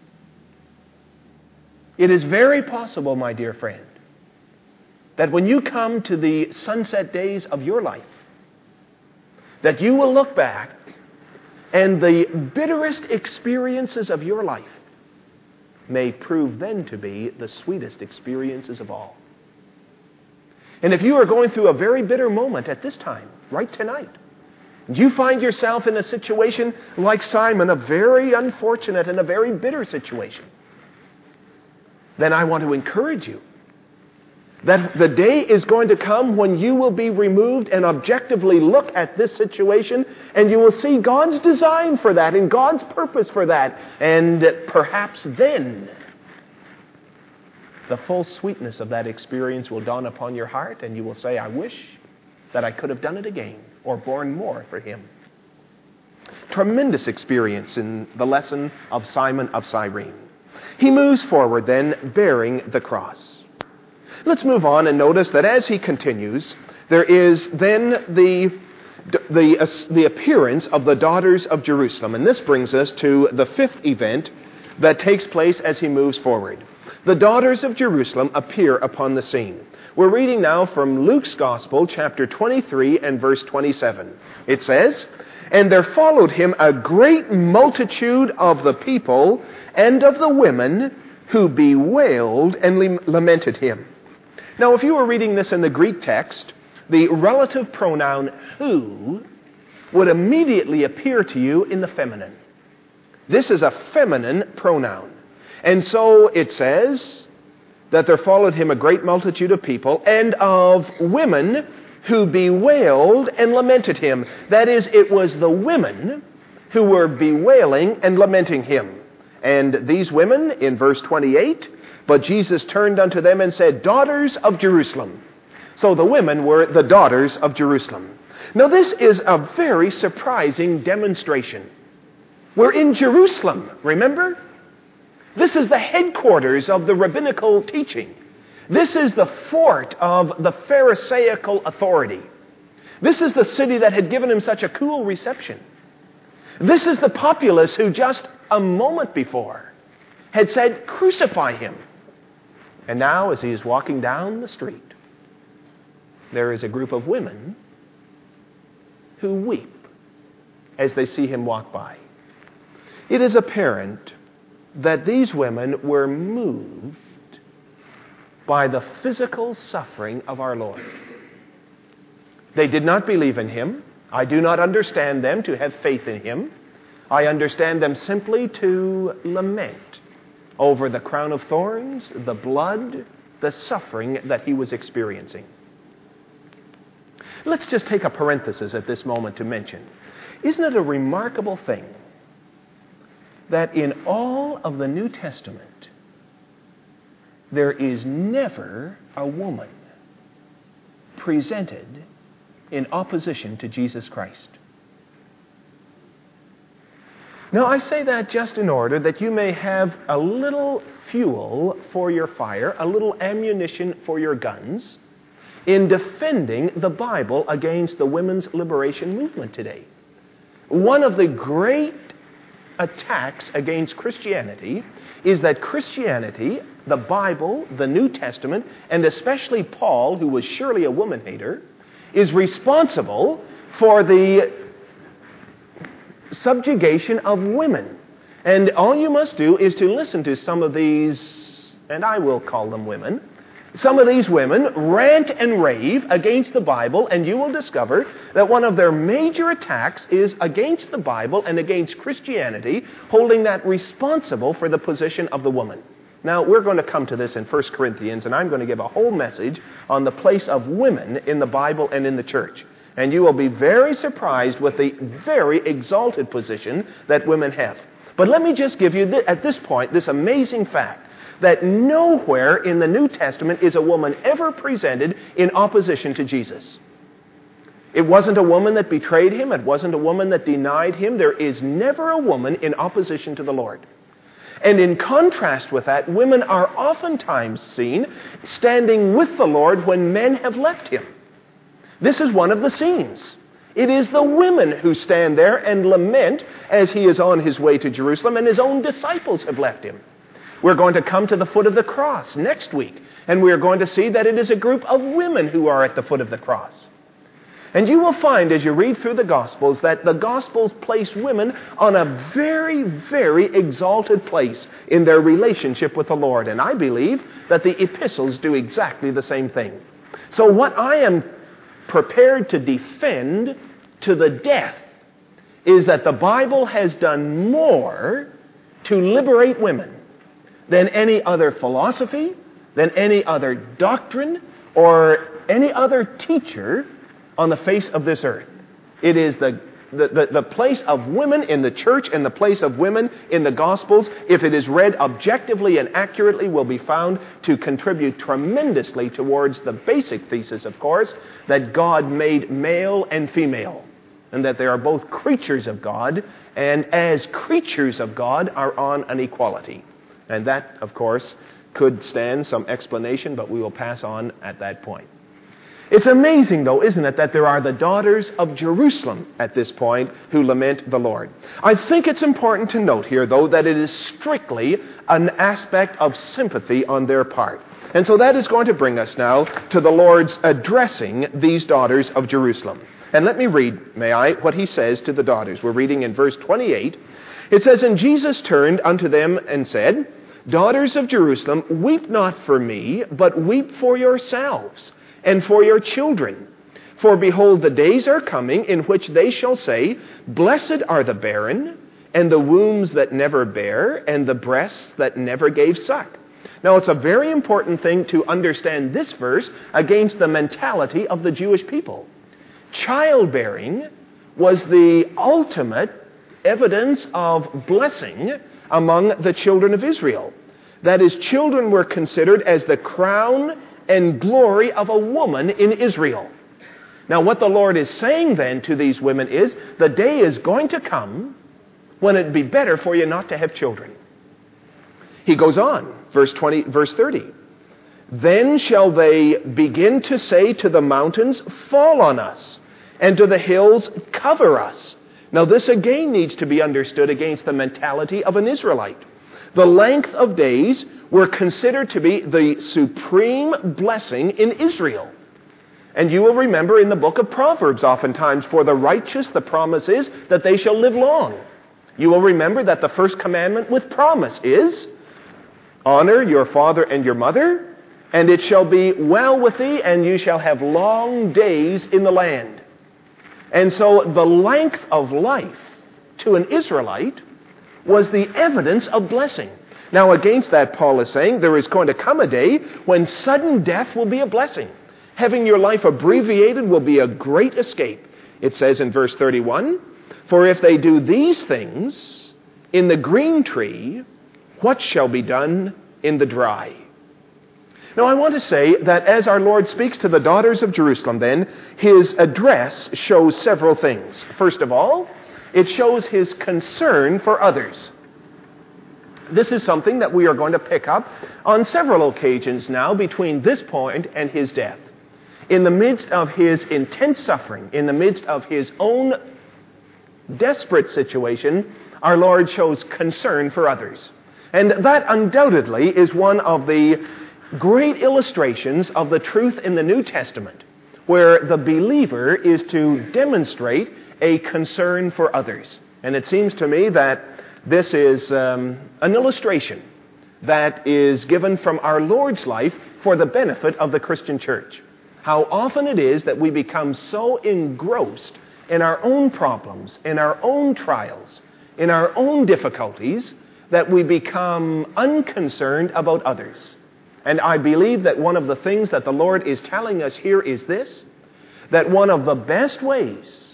It is very possible, my dear friend, that when you come to the sunset days of your life, that you will look back and the bitterest experiences of your life may prove then to be the sweetest experiences of all. And if you are going through a very bitter moment at this time, right tonight, and you find yourself in a situation like Simon, a very unfortunate and a very bitter situation, then I want to encourage you that the day is going to come when you will be removed and objectively look at this situation, and you will see God's design for that and God's purpose for that. And perhaps then the full sweetness of that experience will dawn upon your heart, and you will say, I wish that I could have done it again or borne more for him. Tremendous experience in the lesson of Simon of Cyrene. He moves forward then, bearing the cross. Let's move on and notice that as he continues, there is then the, the, uh, the appearance of the daughters of Jerusalem. And this brings us to the fifth event that takes place as he moves forward. The daughters of Jerusalem appear upon the scene. We're reading now from Luke's Gospel, chapter twenty-three and verse twenty-seven. It says, And there followed him a great multitude of the people and of the women who bewailed and lamented him. Now, if you were reading this in the Greek text, the relative pronoun who would immediately appear to you in the feminine. This is a feminine pronoun. And so it says that there followed him a great multitude of people and of women who bewailed and lamented him. That is, it was the women who were bewailing and lamenting him. And these women, in verse twenty-eight, but Jesus turned unto them and said, Daughters of Jerusalem. So the women were the daughters of Jerusalem. Now this is a very surprising demonstration. We're in Jerusalem, remember? This is the headquarters of the rabbinical teaching. This is the fort of the Pharisaical authority. This is the city that had given him such a cool reception. This is the populace who just a moment before had said, crucify him. And now, as he is walking down the street, there is a group of women who weep as they see him walk by. It is apparent that these women were moved by the physical suffering of our Lord. They did not believe in Him. I do not understand them to have faith in Him. I understand them simply to lament over the crown of thorns, the blood, the suffering that He was experiencing. Let's just take a parenthesis at this moment to mention. Isn't it a remarkable thing that in all of the New Testament, there is never a woman presented in opposition to Jesus Christ? Now, I say that just in order that you may have a little fuel for your fire, a little ammunition for your guns, in defending the Bible against the women's liberation movement today. One of the great attacks against Christianity is that Christianity, the Bible, the New Testament, and especially Paul, who was surely a woman hater, is responsible for the subjugation of women. And all you must do is to listen to some of these, and I will call them women, some of these women rant and rave against the Bible, and you will discover that one of their major attacks is against the Bible and against Christianity, holding that responsible for the position of the woman. Now, we're going to come to this in First Corinthians, and I'm going to give a whole message on the place of women in the Bible and in the church. And you will be very surprised with the very exalted position that women have. But let me just give you, th- at this point, this amazing fact, that nowhere in the New Testament is a woman ever presented in opposition to Jesus. It wasn't a woman that betrayed Him. It wasn't a woman that denied Him. There is never a woman in opposition to the Lord. And in contrast with that, women are oftentimes seen standing with the Lord when men have left Him. This is one of the scenes. It is the women who stand there and lament as He is on His way to Jerusalem and His own disciples have left Him. We're going to come to the foot of the cross next week, and we are going to see that it is a group of women who are at the foot of the cross. And you will find as you read through the Gospels that the Gospels place women on a very, very exalted place in their relationship with the Lord. And I believe that the epistles do exactly the same thing. So what I am prepared to defend to the death is that the Bible has done more to liberate women than any other philosophy, than any other doctrine, or any other teacher on the face of this earth. It is the, the, the, the place of women in the church and the place of women in the Gospels, if it is read objectively and accurately, will be found to contribute tremendously towards the basic thesis, of course, that God made male and female, and that they are both creatures of God, and as creatures of God are on an equality. And that, of course, could stand some explanation, but we will pass on at that point. It's amazing, though, isn't it, that there are the daughters of Jerusalem at this point who lament the Lord. I think it's important to note here, though, that it is strictly an aspect of sympathy on their part. And so that is going to bring us now to the Lord's addressing these daughters of Jerusalem. And let me read, may I, what He says to the daughters. We're reading in verse twenty-eight. It says, "And Jesus turned unto them and said, Daughters of Jerusalem, weep not for me, but weep for yourselves and for your children. For behold, the days are coming in which they shall say, Blessed are the barren, and the wombs that never bare, and the breasts that never gave suck." Now, it's a very important thing to understand this verse against the mentality of the Jewish people. Childbearing was the ultimate evidence of blessing among the children of Israel. That is, children were considered as the crown and glory of a woman in Israel. Now, what the Lord is saying then to these women is, the day is going to come when it'd be better for you not to have children. He goes on, verse twenty, verse thirty. "Then shall they begin to say to the mountains, Fall on us, and to the hills, Cover us." Now, this again needs to be understood against the mentality of an Israelite. The length of days were considered to be the supreme blessing in Israel. And you will remember in the book of Proverbs oftentimes, for the righteous the promise is that they shall live long. You will remember that the first commandment with promise is, honor your father and your mother, and it shall be well with thee, and you shall have long days in the land. And so the length of life to an Israelite was the evidence of blessing. Now against that, Paul is saying, there is going to come a day when sudden death will be a blessing. Having your life abbreviated will be a great escape. It says in verse thirty-one, for if they do these things in the green tree, what shall be done in the dry? Now I want to say that as our Lord speaks to the daughters of Jerusalem then, his address shows several things. First of all, it shows his concern for others. This is something that we are going to pick up on several occasions now between this point and his death. In the midst of his intense suffering, in the midst of his own desperate situation, our Lord shows concern for others. And that undoubtedly is one of the great illustrations of the truth in the New Testament, where the believer is to demonstrate a concern for others. And it seems to me that this is um, an illustration that is given from our Lord's life for the benefit of the Christian church. How often it is that we become so engrossed in our own problems, in our own trials, in our own difficulties, that we become unconcerned about others. And I believe that one of the things that the Lord is telling us here is this, that one of the best ways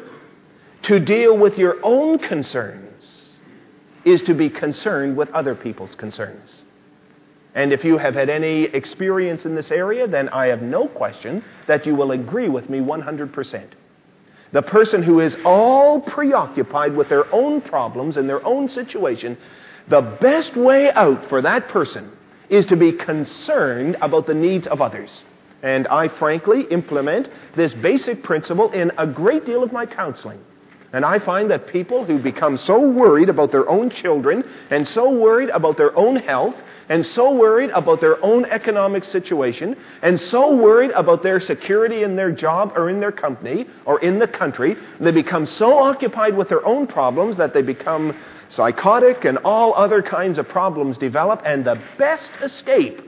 to deal with your own concerns is to be concerned with other people's concerns. And if you have had any experience in this area, then I have no question that you will agree with me one hundred percent. The person who is all preoccupied with their own problems and their own situation, the best way out for that person is to be concerned about the needs of others. And I frankly implement this basic principle in a great deal of my counseling. And I find that people who become so worried about their own children and so worried about their own health and so worried about their own economic situation and so worried about their security in their job or in their company or in the country, they become so occupied with their own problems that they become psychotic and all other kinds of problems develop. And the best escape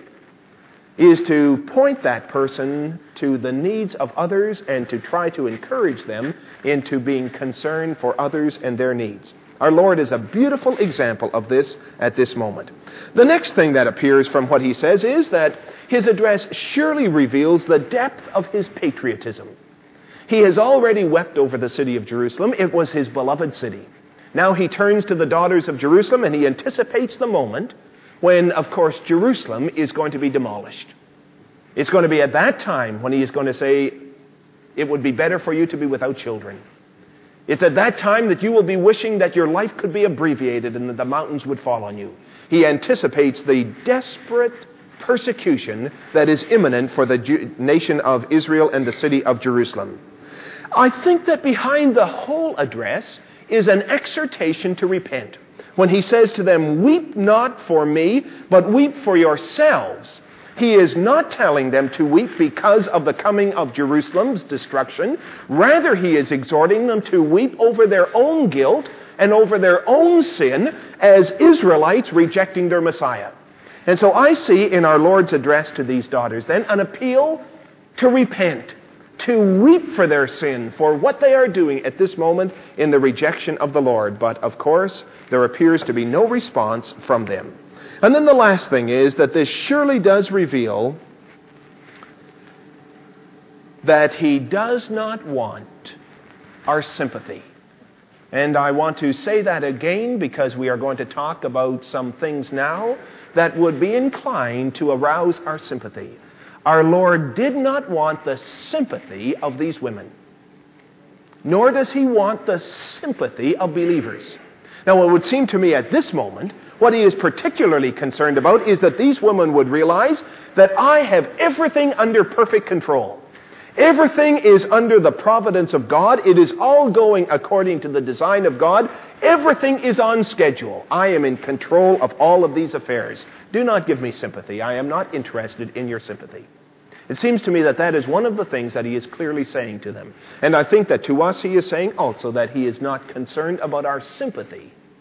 is to point that person to the needs of others and to try to encourage them into being concerned for others and their needs. Our Lord is a beautiful example of this at this moment. The next thing that appears from what he says is that his address surely reveals the depth of his patriotism. He has already wept over the city of Jerusalem. It was his beloved city. Now he turns to the daughters of Jerusalem and he anticipates the moment when, of course, Jerusalem is going to be demolished. It's going to be at that time when he is going to say, it would be better for you to be without children. It's at that time that you will be wishing that your life could be abbreviated and that the mountains would fall on you. He anticipates the desperate persecution that is imminent for the Jew- nation of Israel and the city of Jerusalem. I think that behind the whole address is an exhortation to repent. When he says to them, weep not for me, but weep for yourselves. He is not telling them to weep because of the coming of Jerusalem's destruction. Rather, he is exhorting them to weep over their own guilt and over their own sin as Israelites rejecting their Messiah. And so I see in our Lord's address to these daughters then an appeal to repent, to weep for their sin, for what they are doing at this moment in the rejection of the Lord. But of course, there appears to be no response from them. And then the last thing is that this surely does reveal that he does not want our sympathy. And I want to say that again because we are going to talk about some things now that would be inclined to arouse our sympathy. Our Lord did not want the sympathy of these women, nor does he want the sympathy of believers. Now, it would seem to me at this moment, what he is particularly concerned about is that these women would realize that I have everything under perfect control. Everything is under the providence of God. It is all going according to the design of God. Everything is on schedule. I am in control of all of these affairs. Do not give me sympathy. I am not interested in your sympathy. It seems to me that that is one of the things that he is clearly saying to them. And I think that to us he is saying also that he is not concerned about our sympathy,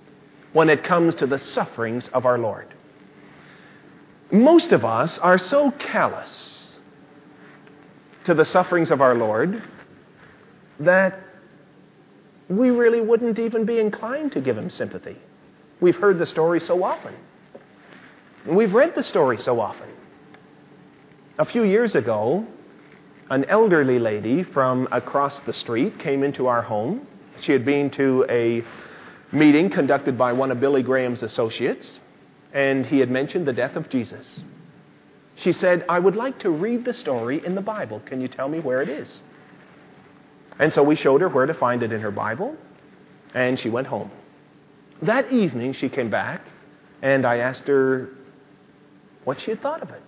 when it comes to the sufferings of our Lord. Most of us are so callous to the sufferings of our Lord that we really wouldn't even be inclined to give him sympathy. We've heard the story so often. And we've read the story so often. A few years ago, an elderly lady from across the street came into our home. She had been to a meeting conducted by one of Billy Graham's associates, and he had mentioned the death of Jesus. She said, "I would like to read the story in the Bible. Can you tell me where it is?" And so we showed her where to find it in her Bible, and she went home. That evening she came back, and I asked her what she had thought of it.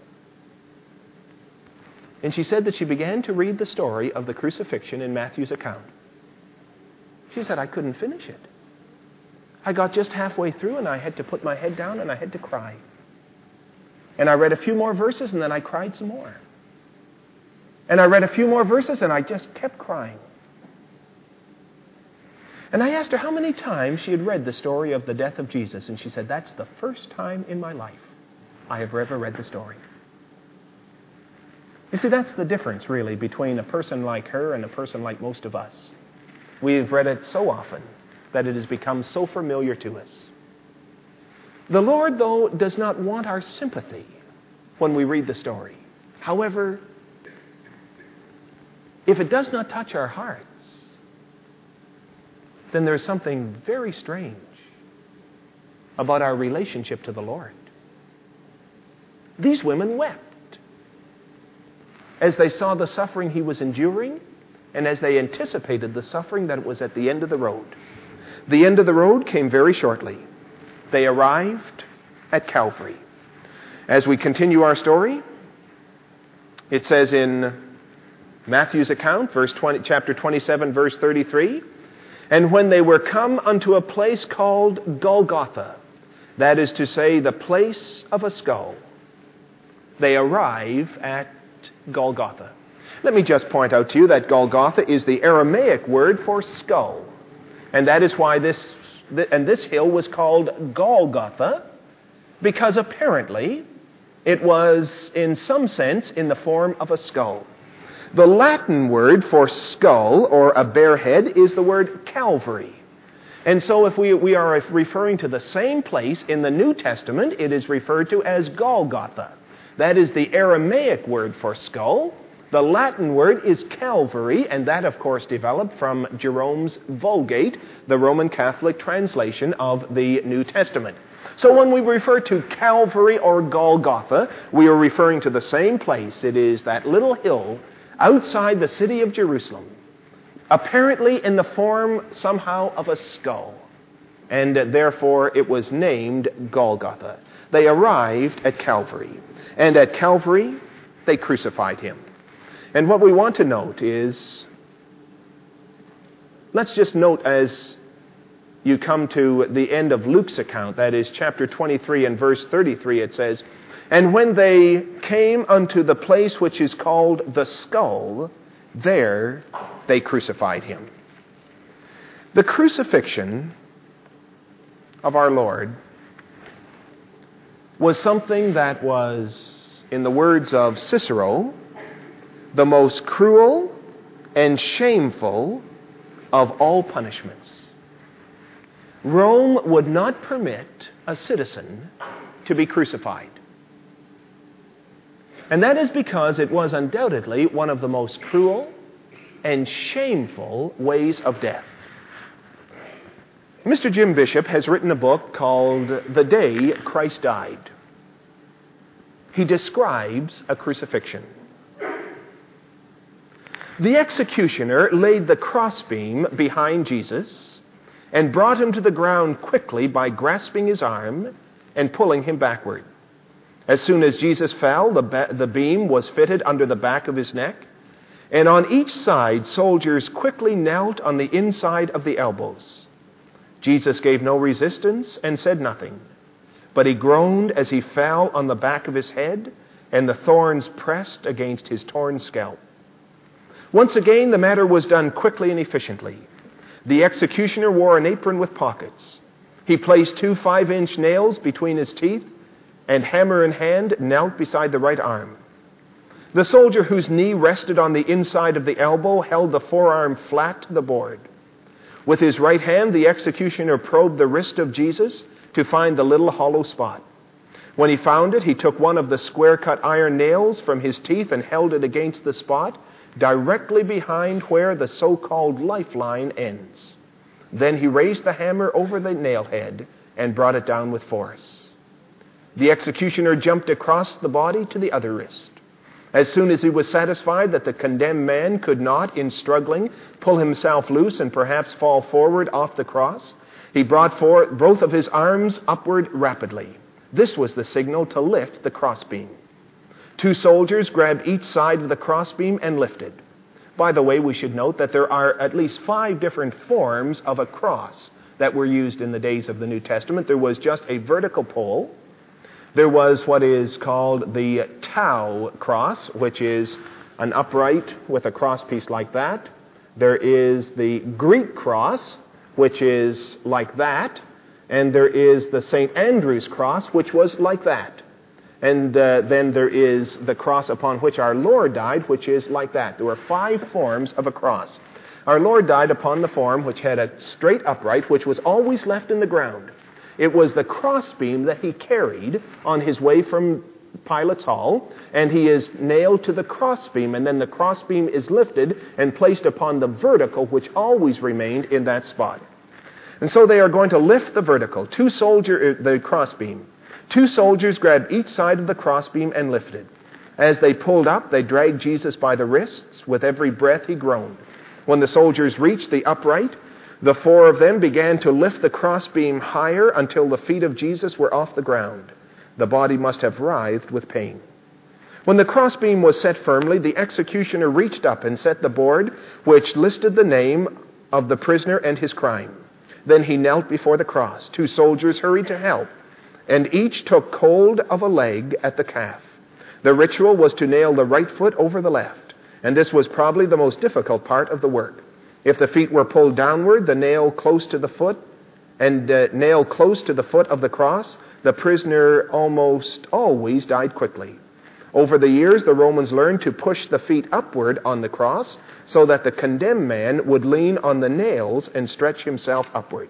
And she said that she began to read the story of the crucifixion in Matthew's account. She said, "I couldn't finish it. I got just halfway through and I had to put my head down and I had to cry. And I read a few more verses and then I cried some more. And I read a few more verses and I just kept crying." And I asked her how many times she had read the story of the death of Jesus. And she said, "That's the first time in my life I have ever read the story." You see, that's the difference, really, between a person like her and a person like most of us. We've read it so often that it has become so familiar to us. The Lord, though, does not want our sympathy when we read the story. However, if it does not touch our hearts, then there's something very strange about our relationship to the Lord. These women wept as they saw the suffering he was enduring and as they anticipated the suffering that was at the end of the road. The end of the road came very shortly. They arrived at Calvary. As we continue our story, it says in Matthew's account, verse twenty, chapter twenty-seven, verse thirty-three, "And when they were come unto a place called Golgotha," that is to say, the place of a skull, they arrive at Golgotha. Let me just point out to you that Golgotha is the Aramaic word for skull. And that is why this, and this hill was called Golgotha, because apparently it was in some sense in the form of a skull. The Latin word for skull or a bare head is the word Calvary. And so if we, we are referring to the same place in the New Testament, it is referred to as Golgotha. That is the Aramaic word for skull. The Latin word is Calvary, and that, of course, developed from Jerome's Vulgate, the Roman Catholic translation of the New Testament. So when we refer to Calvary or Golgotha, we are referring to the same place. It is that little hill outside the city of Jerusalem, apparently in the form somehow of a skull. And therefore it was named Golgotha. They arrived at Calvary. And at Calvary, they crucified him. And what we want to note is, let's just note as you come to the end of Luke's account, that is chapter twenty-three and verse thirty-three, it says, "And when they came unto the place which is called the Skull, there they crucified him." The crucifixion of our Lord was something that was, in the words of Cicero, the most cruel and shameful of all punishments. Rome would not permit a citizen to be crucified. And that is because it was undoubtedly one of the most cruel and shameful ways of death. Mister Jim Bishop has written a book called The Day Christ Died. He describes a crucifixion. The executioner laid the crossbeam behind Jesus and brought him to the ground quickly by grasping his arm and pulling him backward. As soon as Jesus fell, the, ba- the beam was fitted under the back of his neck, and on each side soldiers quickly knelt on the inside of the elbows. Jesus gave no resistance and said nothing, but he groaned as he fell on the back of his head, and the thorns pressed against his torn scalp. Once again, the matter was done quickly and efficiently. The executioner wore an apron with pockets. He placed two five-inch nails between his teeth and, hammer in hand, knelt beside the right arm. The soldier whose knee rested on the inside of the elbow held the forearm flat to the board. With his right hand, the executioner probed the wrist of Jesus to find the little hollow spot. When he found it, he took one of the square-cut iron nails from his teeth and held it against the spot directly behind where the so-called lifeline ends. Then he raised the hammer over the nail head and brought it down with force. The executioner jumped across the body to the other wrist. As soon as he was satisfied that the condemned man could not, in struggling, pull himself loose and perhaps fall forward off the cross, he brought forth both of his arms upward rapidly. This was the signal to lift the crossbeam. Two soldiers grabbed each side of the crossbeam and lifted. By the way, we should note that there are at least five different forms of a cross that were used in the days of the New Testament. There was just a vertical pole. There was what is called the Tau cross, which is an upright with a crosspiece like that. There is the Greek cross, which is like that. And there is the Saint Andrew's cross, which was like that. And uh, then there is the cross upon which our Lord died, which is like that. There were five forms of a cross. Our Lord died upon the form which had a straight upright, which was always left in the ground. It was the crossbeam that he carried on his way from Pilate's hall, and he is nailed to the crossbeam, and then the crossbeam is lifted and placed upon the vertical, which always remained in that spot. And so they are going to lift the vertical, two soldier, the crossbeam. Two soldiers grabbed each side of the crossbeam and lifted. As they pulled up, they dragged Jesus by the wrists. With every breath, he groaned. When the soldiers reached the upright, the four of them began to lift the crossbeam higher until the feet of Jesus were off the ground. The body must have writhed with pain. When the crossbeam was set firmly, the executioner reached up and set the board which listed the name of the prisoner and his crime. Then he knelt before the cross. Two soldiers hurried to help, and each took hold of a leg at the calf. The ritual was to nail the right foot over the left, and this was probably the most difficult part of the work. If the feet were pulled downward, the nail close to the foot, and uh, nail close to the foot of the cross, the prisoner almost always died quickly. Over the years, the Romans learned to push the feet upward on the cross so that the condemned man would lean on the nails and stretch himself upward.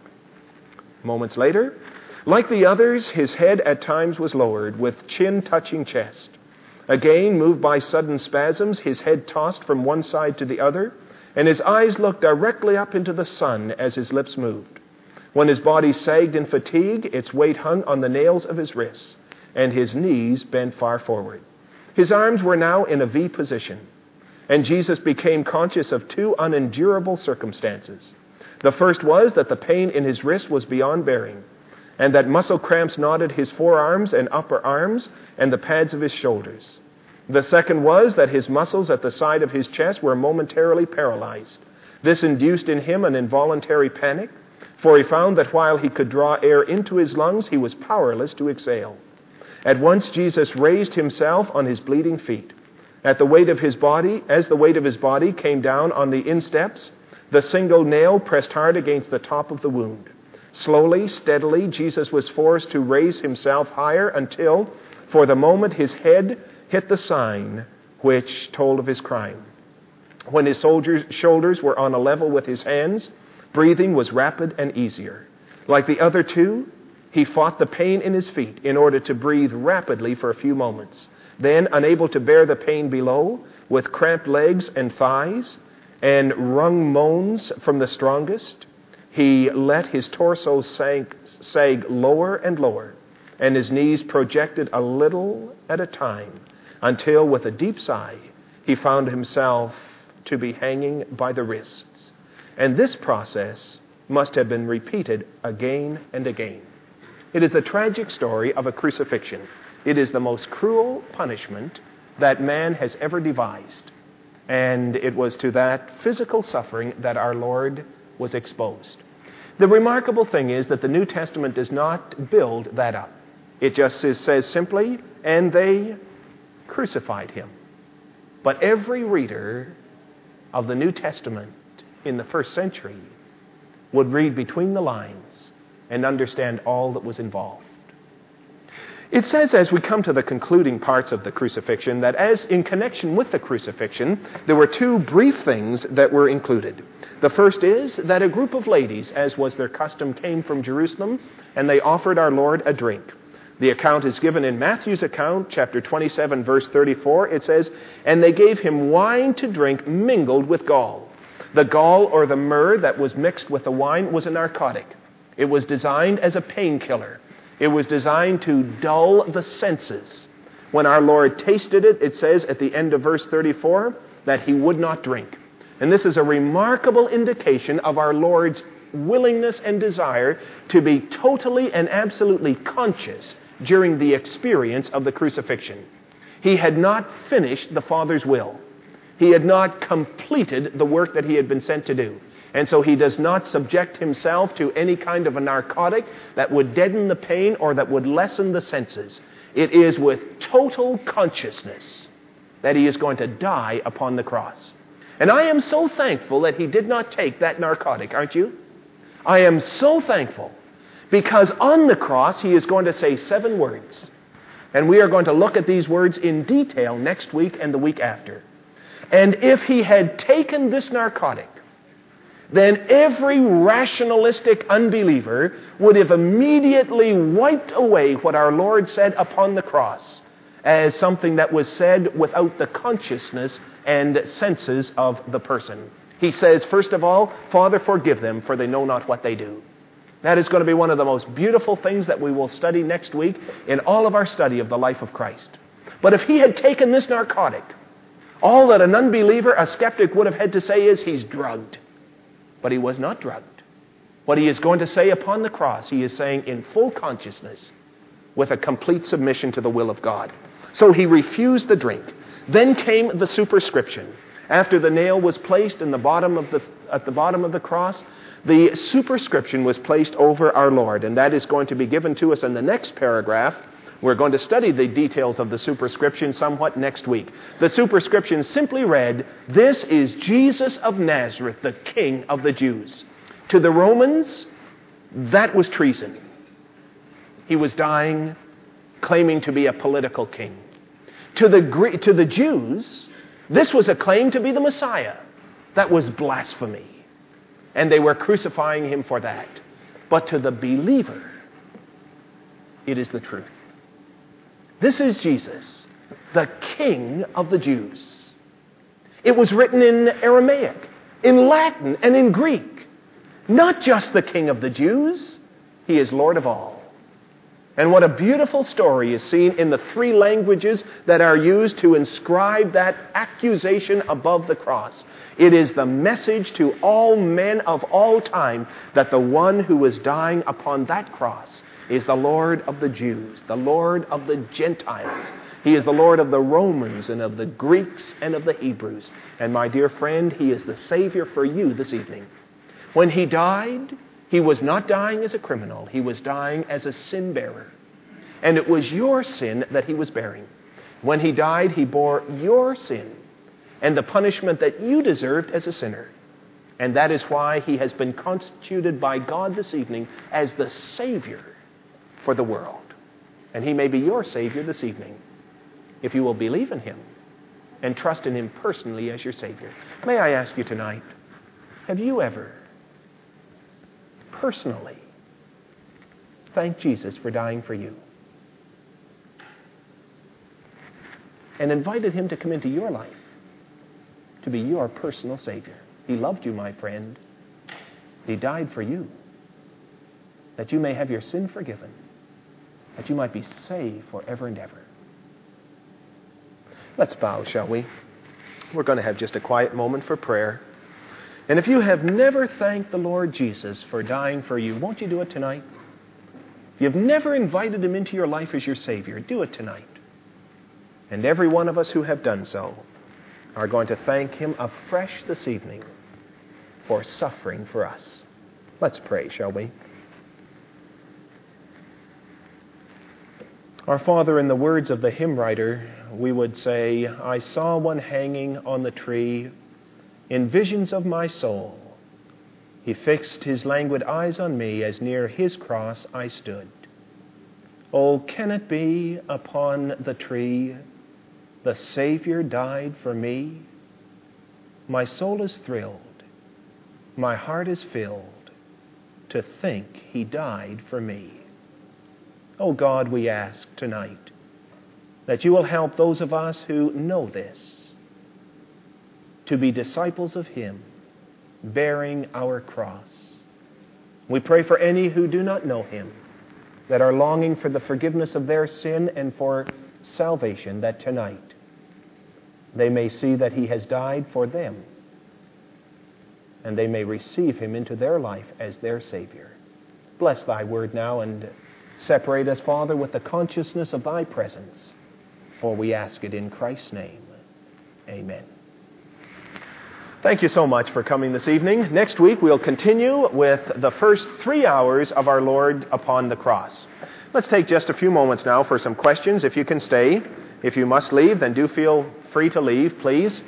Moments later, like the others, his head at times was lowered, with chin touching chest. Again, moved by sudden spasms, his head tossed from one side to the other, and his eyes looked directly up into the sun as his lips moved. When his body sagged in fatigue, its weight hung on the nails of his wrists, and his knees bent far forward. His arms were now in a V position, and Jesus became conscious of two unendurable circumstances. The first was that the pain in his wrist was beyond bearing, and that muscle cramps knotted his forearms and upper arms and the pads of his shoulders. The second was that his muscles at the side of his chest were momentarily paralyzed. This induced in him an involuntary panic, for he found that while he could draw air into his lungs, he was powerless to exhale. At once Jesus raised himself on his bleeding feet. At the weight of his body, as the weight of his body came down on the insteps, the single nail pressed hard against the top of the wound. Slowly, steadily, Jesus was forced to raise himself higher until, for the moment, his head hit the sign which told of his crime. When his soldiers' shoulders were on a level with his hands, breathing was rapid and easier. Like the other two, he fought the pain in his feet in order to breathe rapidly for a few moments. Then, unable to bear the pain below, with cramped legs and thighs and wrung moans from the strongest, he let his torso sag, sag lower and lower, and his knees projected a little at a time, until, with a deep sigh, he found himself to be hanging by the wrists. And this process must have been repeated again and again. It is the tragic story of a crucifixion. It is the most cruel punishment that man has ever devised. And it was to that physical suffering that our Lord was exposed. The remarkable thing is that the New Testament does not build that up. It just says simply, and they crucified him. But every reader of the New Testament in the first century would read between the lines and understand all that was involved. It says, as we come to the concluding parts of the crucifixion, that as in connection with the crucifixion, there were two brief things that were included. The first is that a group of ladies, as was their custom, came from Jerusalem, and they offered our Lord a drink. The account is given in Matthew's account, chapter twenty-seven, verse thirty-four. It says, "And they gave him wine to drink mingled with gall." The gall, or the myrrh that was mixed with the wine, was a narcotic. It was designed as a painkiller. It was designed to dull the senses. When our Lord tasted it, it says at the end of verse thirty-four that he would not drink. And this is a remarkable indication of our Lord's willingness and desire to be totally and absolutely conscious during the experience of the crucifixion. He had not finished the Father's will. He had not completed the work that he had been sent to do. And so he does not subject himself to any kind of a narcotic that would deaden the pain or that would lessen the senses. It is with total consciousness that he is going to die upon the cross. And I am so thankful that he did not take that narcotic, aren't you? I am so thankful, because on the cross he is going to say seven words. And we are going to look at these words in detail next week and the week after. And if he had taken this narcotic, then every rationalistic unbeliever would have immediately wiped away what our Lord said upon the cross as something that was said without the consciousness and senses of the person. He says, first of all, "Father, forgive them, for they know not what they do." That is going to be one of the most beautiful things that we will study next week in all of our study of the life of Christ. But if he had taken this narcotic, all that an unbeliever, a skeptic, would have had to say is, he's drugged. But he was not drugged. What he is going to say upon the cross, he is saying in full consciousness, with a complete submission to the will of God. So he refused the drink. Then came the superscription. After the nail was placed in the bottom of the, at the bottom of the cross, the superscription was placed over our Lord, and that is going to be given to us in the next paragraph. We're going to study the details of the superscription somewhat next week. The superscription simply read, "This is Jesus of Nazareth, the King of the Jews." To the Romans, that was treason. He was dying, claiming to be a political king. To the, Gre- to the Jews, this was a claim to be the Messiah. That was blasphemy. And they were crucifying him for that. But to the believer, it is the truth. This is Jesus, the King of the Jews. It was written in Aramaic, in Latin, and in Greek. Not just the King of the Jews, he is Lord of all. And what a beautiful story is seen in the three languages that are used to inscribe that accusation above the cross. It is the message to all men of all time that the one who was dying upon that cross is the Lord of the Jews, the Lord of the Gentiles. He is the Lord of the Romans and of the Greeks and of the Hebrews. And my dear friend, he is the Savior for you this evening. When he died, he was not dying as a criminal. He was dying as a sin bearer. And it was your sin that he was bearing. When he died, he bore your sin and the punishment that you deserved as a sinner. And that is why he has been constituted by God this evening as the Savior for the world. And he may be your Savior this evening if you will believe in him and trust in him personally as your Savior. May I ask you tonight, have you ever personally thanked Jesus for dying for you and invited him to come into your life to be your personal Savior? He loved you, my friend. He died for you, that you may have your sin forgiven, that you might be saved forever and ever. Let's bow, shall we? We're going to have just a quiet moment for prayer. And if you have never thanked the Lord Jesus for dying for you, won't you do it tonight? If you've never invited him into your life as your Savior, do it tonight. And every one of us who have done so are going to thank him afresh this evening for suffering for us. Let's pray, shall we? Our Father, in the words of the hymn writer, we would say, "I saw one hanging on the tree in visions of my soul, He fixed his languid eyes on me as near his cross I stood. Oh, can it be upon the tree the Savior died for me? My soul is thrilled, my heart is filled to think he died for me. Oh God, we ask tonight that you will help those of us who know this to be disciples of him, bearing our cross. We pray for any who do not know him, that are longing for the forgiveness of their sin and for salvation, that tonight they may see that he has died for them, and they may receive him into their life as their Savior. Bless thy word now, and separate us, Father, with the consciousness of thy presence. For we ask it in Christ's name. Amen. Thank you so much for coming this evening. Next week we'll continue with the first three hours of our Lord upon the cross. Let's take just a few moments now for some questions. If you can stay. If you must leave, then do feel free to leave, please.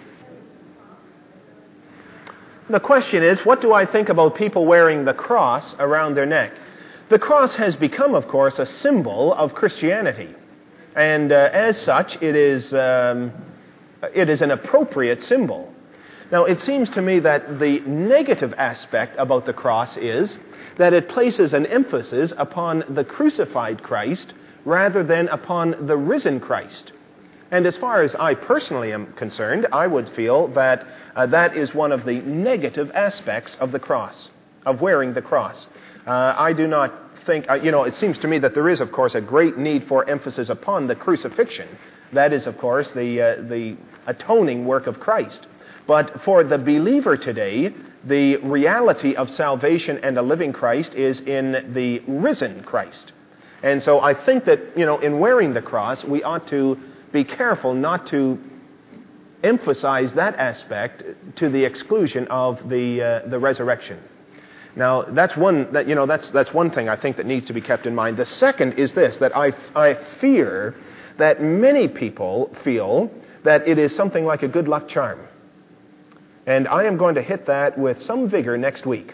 The question is, what do I think about people wearing the cross around their neck? The cross has become, of course, a symbol of Christianity. And uh, as such, it is, um, it is an appropriate symbol. Now, it seems to me that the negative aspect about the cross is that it places an emphasis upon the crucified Christ rather than upon the risen Christ. And as far as I personally am concerned, I would feel that uh, that is one of the negative aspects of the cross, of wearing the cross. Uh, I do not think, uh, you know, it seems to me that there is, of course, a great need for emphasis upon the crucifixion. That is, of course, the uh, the atoning work of Christ. But for the believer today, the reality of salvation and a living Christ is in the risen Christ. And so I think that, you know, in wearing the cross, we ought to be careful not to emphasize that aspect to the exclusion of the uh, the resurrection. Now, that's one that you know that's that's one thing I think that needs to be kept in mind. The second is this, that I I fear that many people feel that it is something like a good luck charm. And I am going to hit that with some vigor next week.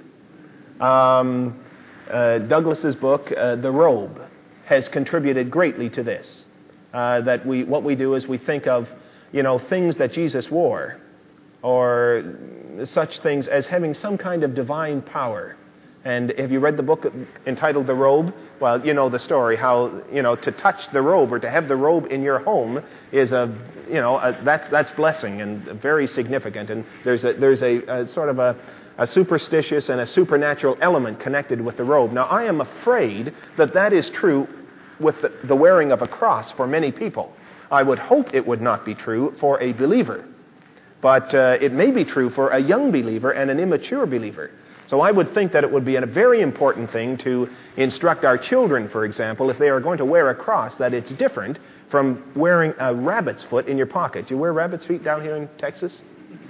Um, uh, Douglas's book, uh, The Robe, has contributed greatly to this. Uh, that we what we do is we think of you know things that Jesus wore, or such things as having some kind of divine power. And have you read the book entitled The Robe? Well, you know the story, how, you know, to touch the robe or to have the robe in your home is a, you know, a, that's that's blessing and very significant. And there's a there's a, a sort of a, a superstitious and a supernatural element connected with the robe. Now, I am afraid that that is true with the, the wearing of a cross for many people. I would hope it would not be true for a believer. But uh, it may be true for a young believer and an immature believer. So I would think that it would be a very important thing to instruct our children, for example, if they are going to wear a cross, that it's different from wearing a rabbit's foot in your pocket. Do you wear rabbit's feet down here in Texas?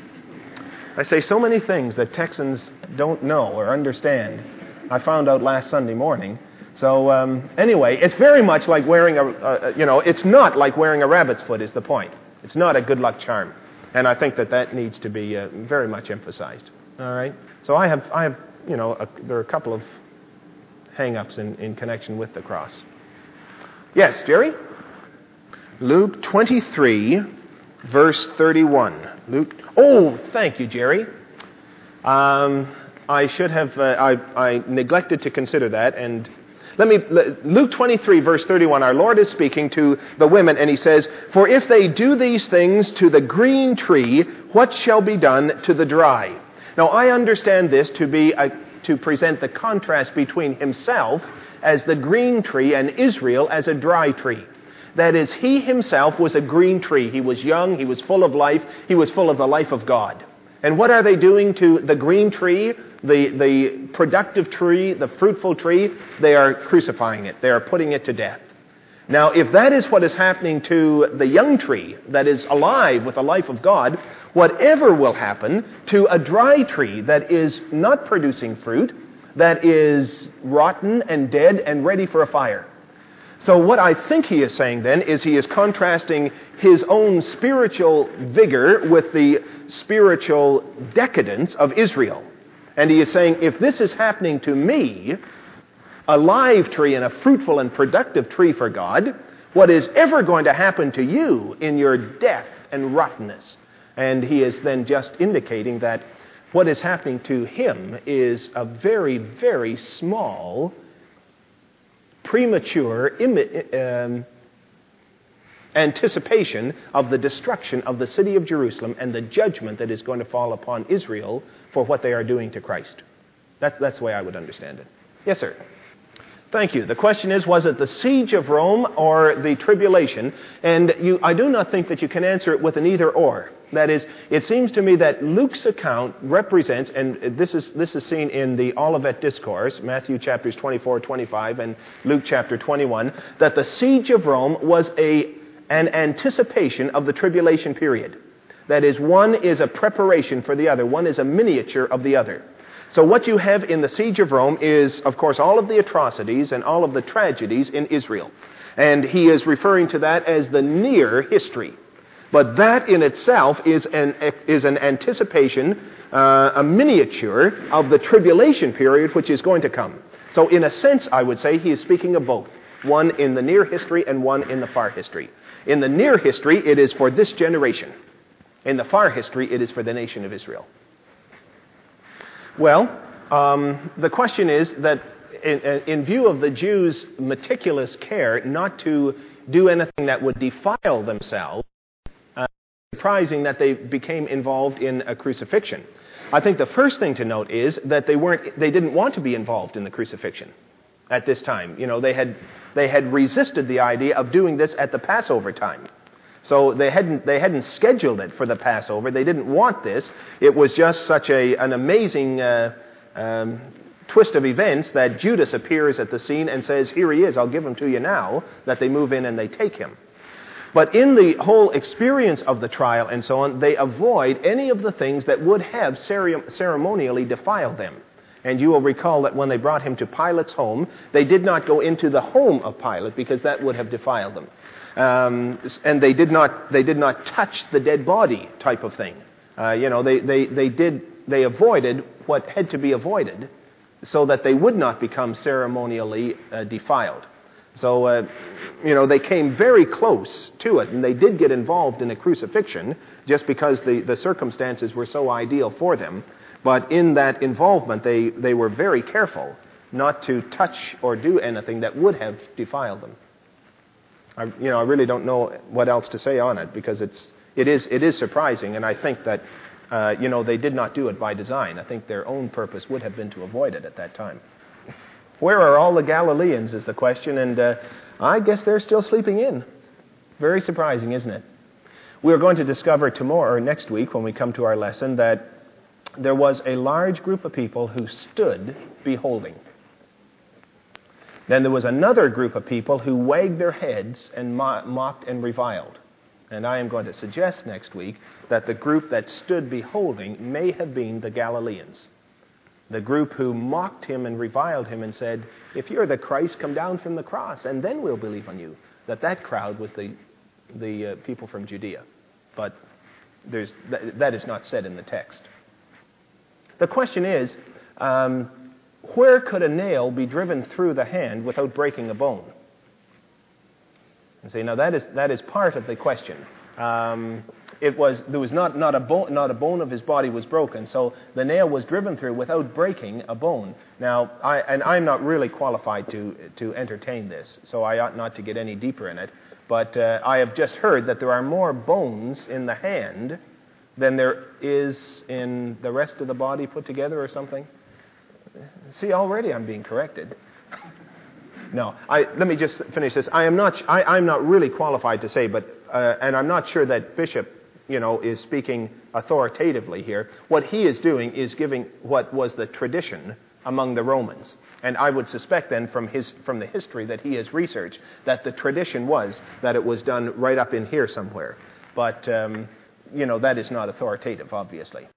I say so many things that Texans don't know or understand. I found out last Sunday morning. So um, anyway, it's very much like wearing a, a, you know, it's not like wearing a rabbit's foot is the point. It's not a good luck charm. And I think that that needs to be uh, very much emphasized. All right. So I have, I have, you know, a, there are a couple of hang-ups in, in connection with the cross. Yes, Jerry? Luke twenty-three, verse thirty-one. Luke. Oh, thank you, Jerry. Um, I should have. Uh, I, I neglected to consider that, and. Let me, Luke twenty-three, verse thirty-one, our Lord is speaking to the women, and he says, "For if they do these things to the green tree, what shall be done to the dry?" Now, I understand this to be a, to present the contrast between himself as the green tree and Israel as a dry tree. That is, he himself was a green tree. He was young, he was full of life, he was full of the life of God. And what are they doing to the green tree, the, the productive tree, the fruitful tree? They are crucifying it. They are putting it to death. Now, if that is what is happening to the young tree that is alive with the life of God, whatever will happen to a dry tree that is not producing fruit, that is rotten and dead and ready for a fire? So what I think he is saying then is he is contrasting his own spiritual vigor with the spiritual decadence of Israel. And he is saying, if this is happening to me, a live tree and a fruitful and productive tree for God, what is ever going to happen to you in your death and rottenness? And he is then just indicating that what is happening to him is a very, very small, premature imi- um, anticipation of the destruction of the city of Jerusalem and the judgment that is going to fall upon Israel for what they are doing to Christ. That, that's the way I would understand it. Yes, sir. Thank you. The question is, was it the siege of Rome or the tribulation? And you, I do not think that you can answer it with an either or. That is, it seems to me that Luke's account represents, and this is this is seen in the Olivet Discourse, Matthew chapters twenty-four, twenty-five, and Luke chapter twenty-one, that the siege of Rome was a an anticipation of the tribulation period. That is, one is a preparation for the other. One is a miniature of the other. So what you have in the siege of Rome is, of course, all of the atrocities and all of the tragedies in Israel. And he is referring to that as the near history. But that in itself is an, is an anticipation, uh, a miniature of the tribulation period which is going to come. So in a sense, I would say he is speaking of both. One in the near history and one in the far history. In the near history, it is for this generation. In the far history, it is for the nation of Israel. Well, um, the question is that in, in view of the Jews' meticulous care not to do anything that would defile themselves, uh, surprising that they became involved in a crucifixion. I think the first thing to note is that they weren't, they didn't want to be involved in the crucifixion at this time. You know, they had they had resisted the idea of doing this at the Passover time. So they hadn't they hadn't scheduled it for the Passover. They didn't want this. It was just such a an amazing uh, um, twist of events that Judas appears at the scene and says, "Here he is. I'll give him to you now." That they move in and they take him. But in the whole experience of the trial and so on, they avoid any of the things that would have cere- ceremonially defiled them. And you will recall that when they brought him to Pilate's home, they did not go into the home of Pilate because that would have defiled them. Um, and they did not they did not touch the dead body type of thing. Uh, you know, they, they, they did they avoided what had to be avoided so that they would not become ceremonially uh, defiled. So, uh, you know, they came very close to it, and they did get involved in a crucifixion just because the, the circumstances were so ideal for them. But in that involvement, they, they were very careful not to touch or do anything that would have defiled them. I, you know, I really don't know what else to say on it because it's it is it is surprising, and I think that uh, you know they did not do it by design. I think their own purpose would have been to avoid it at that time. Where are all the Galileans is the question, and uh, I guess they're still sleeping in. Very surprising, isn't it? We're going to discover tomorrow or next week when we come to our lesson that there was a large group of people who stood beholding. Then there was another group of people who wagged their heads and mo- mocked and reviled. And I am going to suggest next week that the group that stood beholding may have been the Galileans. The group who mocked him and reviled him and said, "If you're the Christ, come down from the cross, and then we'll believe on you." That that crowd was the the uh, people from Judea. But there's th- that is not said in the text. The question is, um, where could a nail be driven through the hand without breaking a bone? And say, now that is that is part of the question. Um, it was there was not not a bone not a bone of his body was broken, so the nail was driven through without breaking a bone. Now, I and I'm not really qualified to to entertain this, so I ought not to get any deeper in it. But uh, I have just heard that there are more bones in the hand than there is in the rest of the body put together, or something. See, already I'm being corrected. No, I, let me just finish this. I am not. I, I'm not really qualified to say, but uh, and I'm not sure that Bishop, you know, is speaking authoritatively here. What he is doing is giving what was the tradition among the Romans, and I would suspect then from his from the history that he has researched that the tradition was that it was done right up in here somewhere. But um, you know, that is not authoritative, obviously.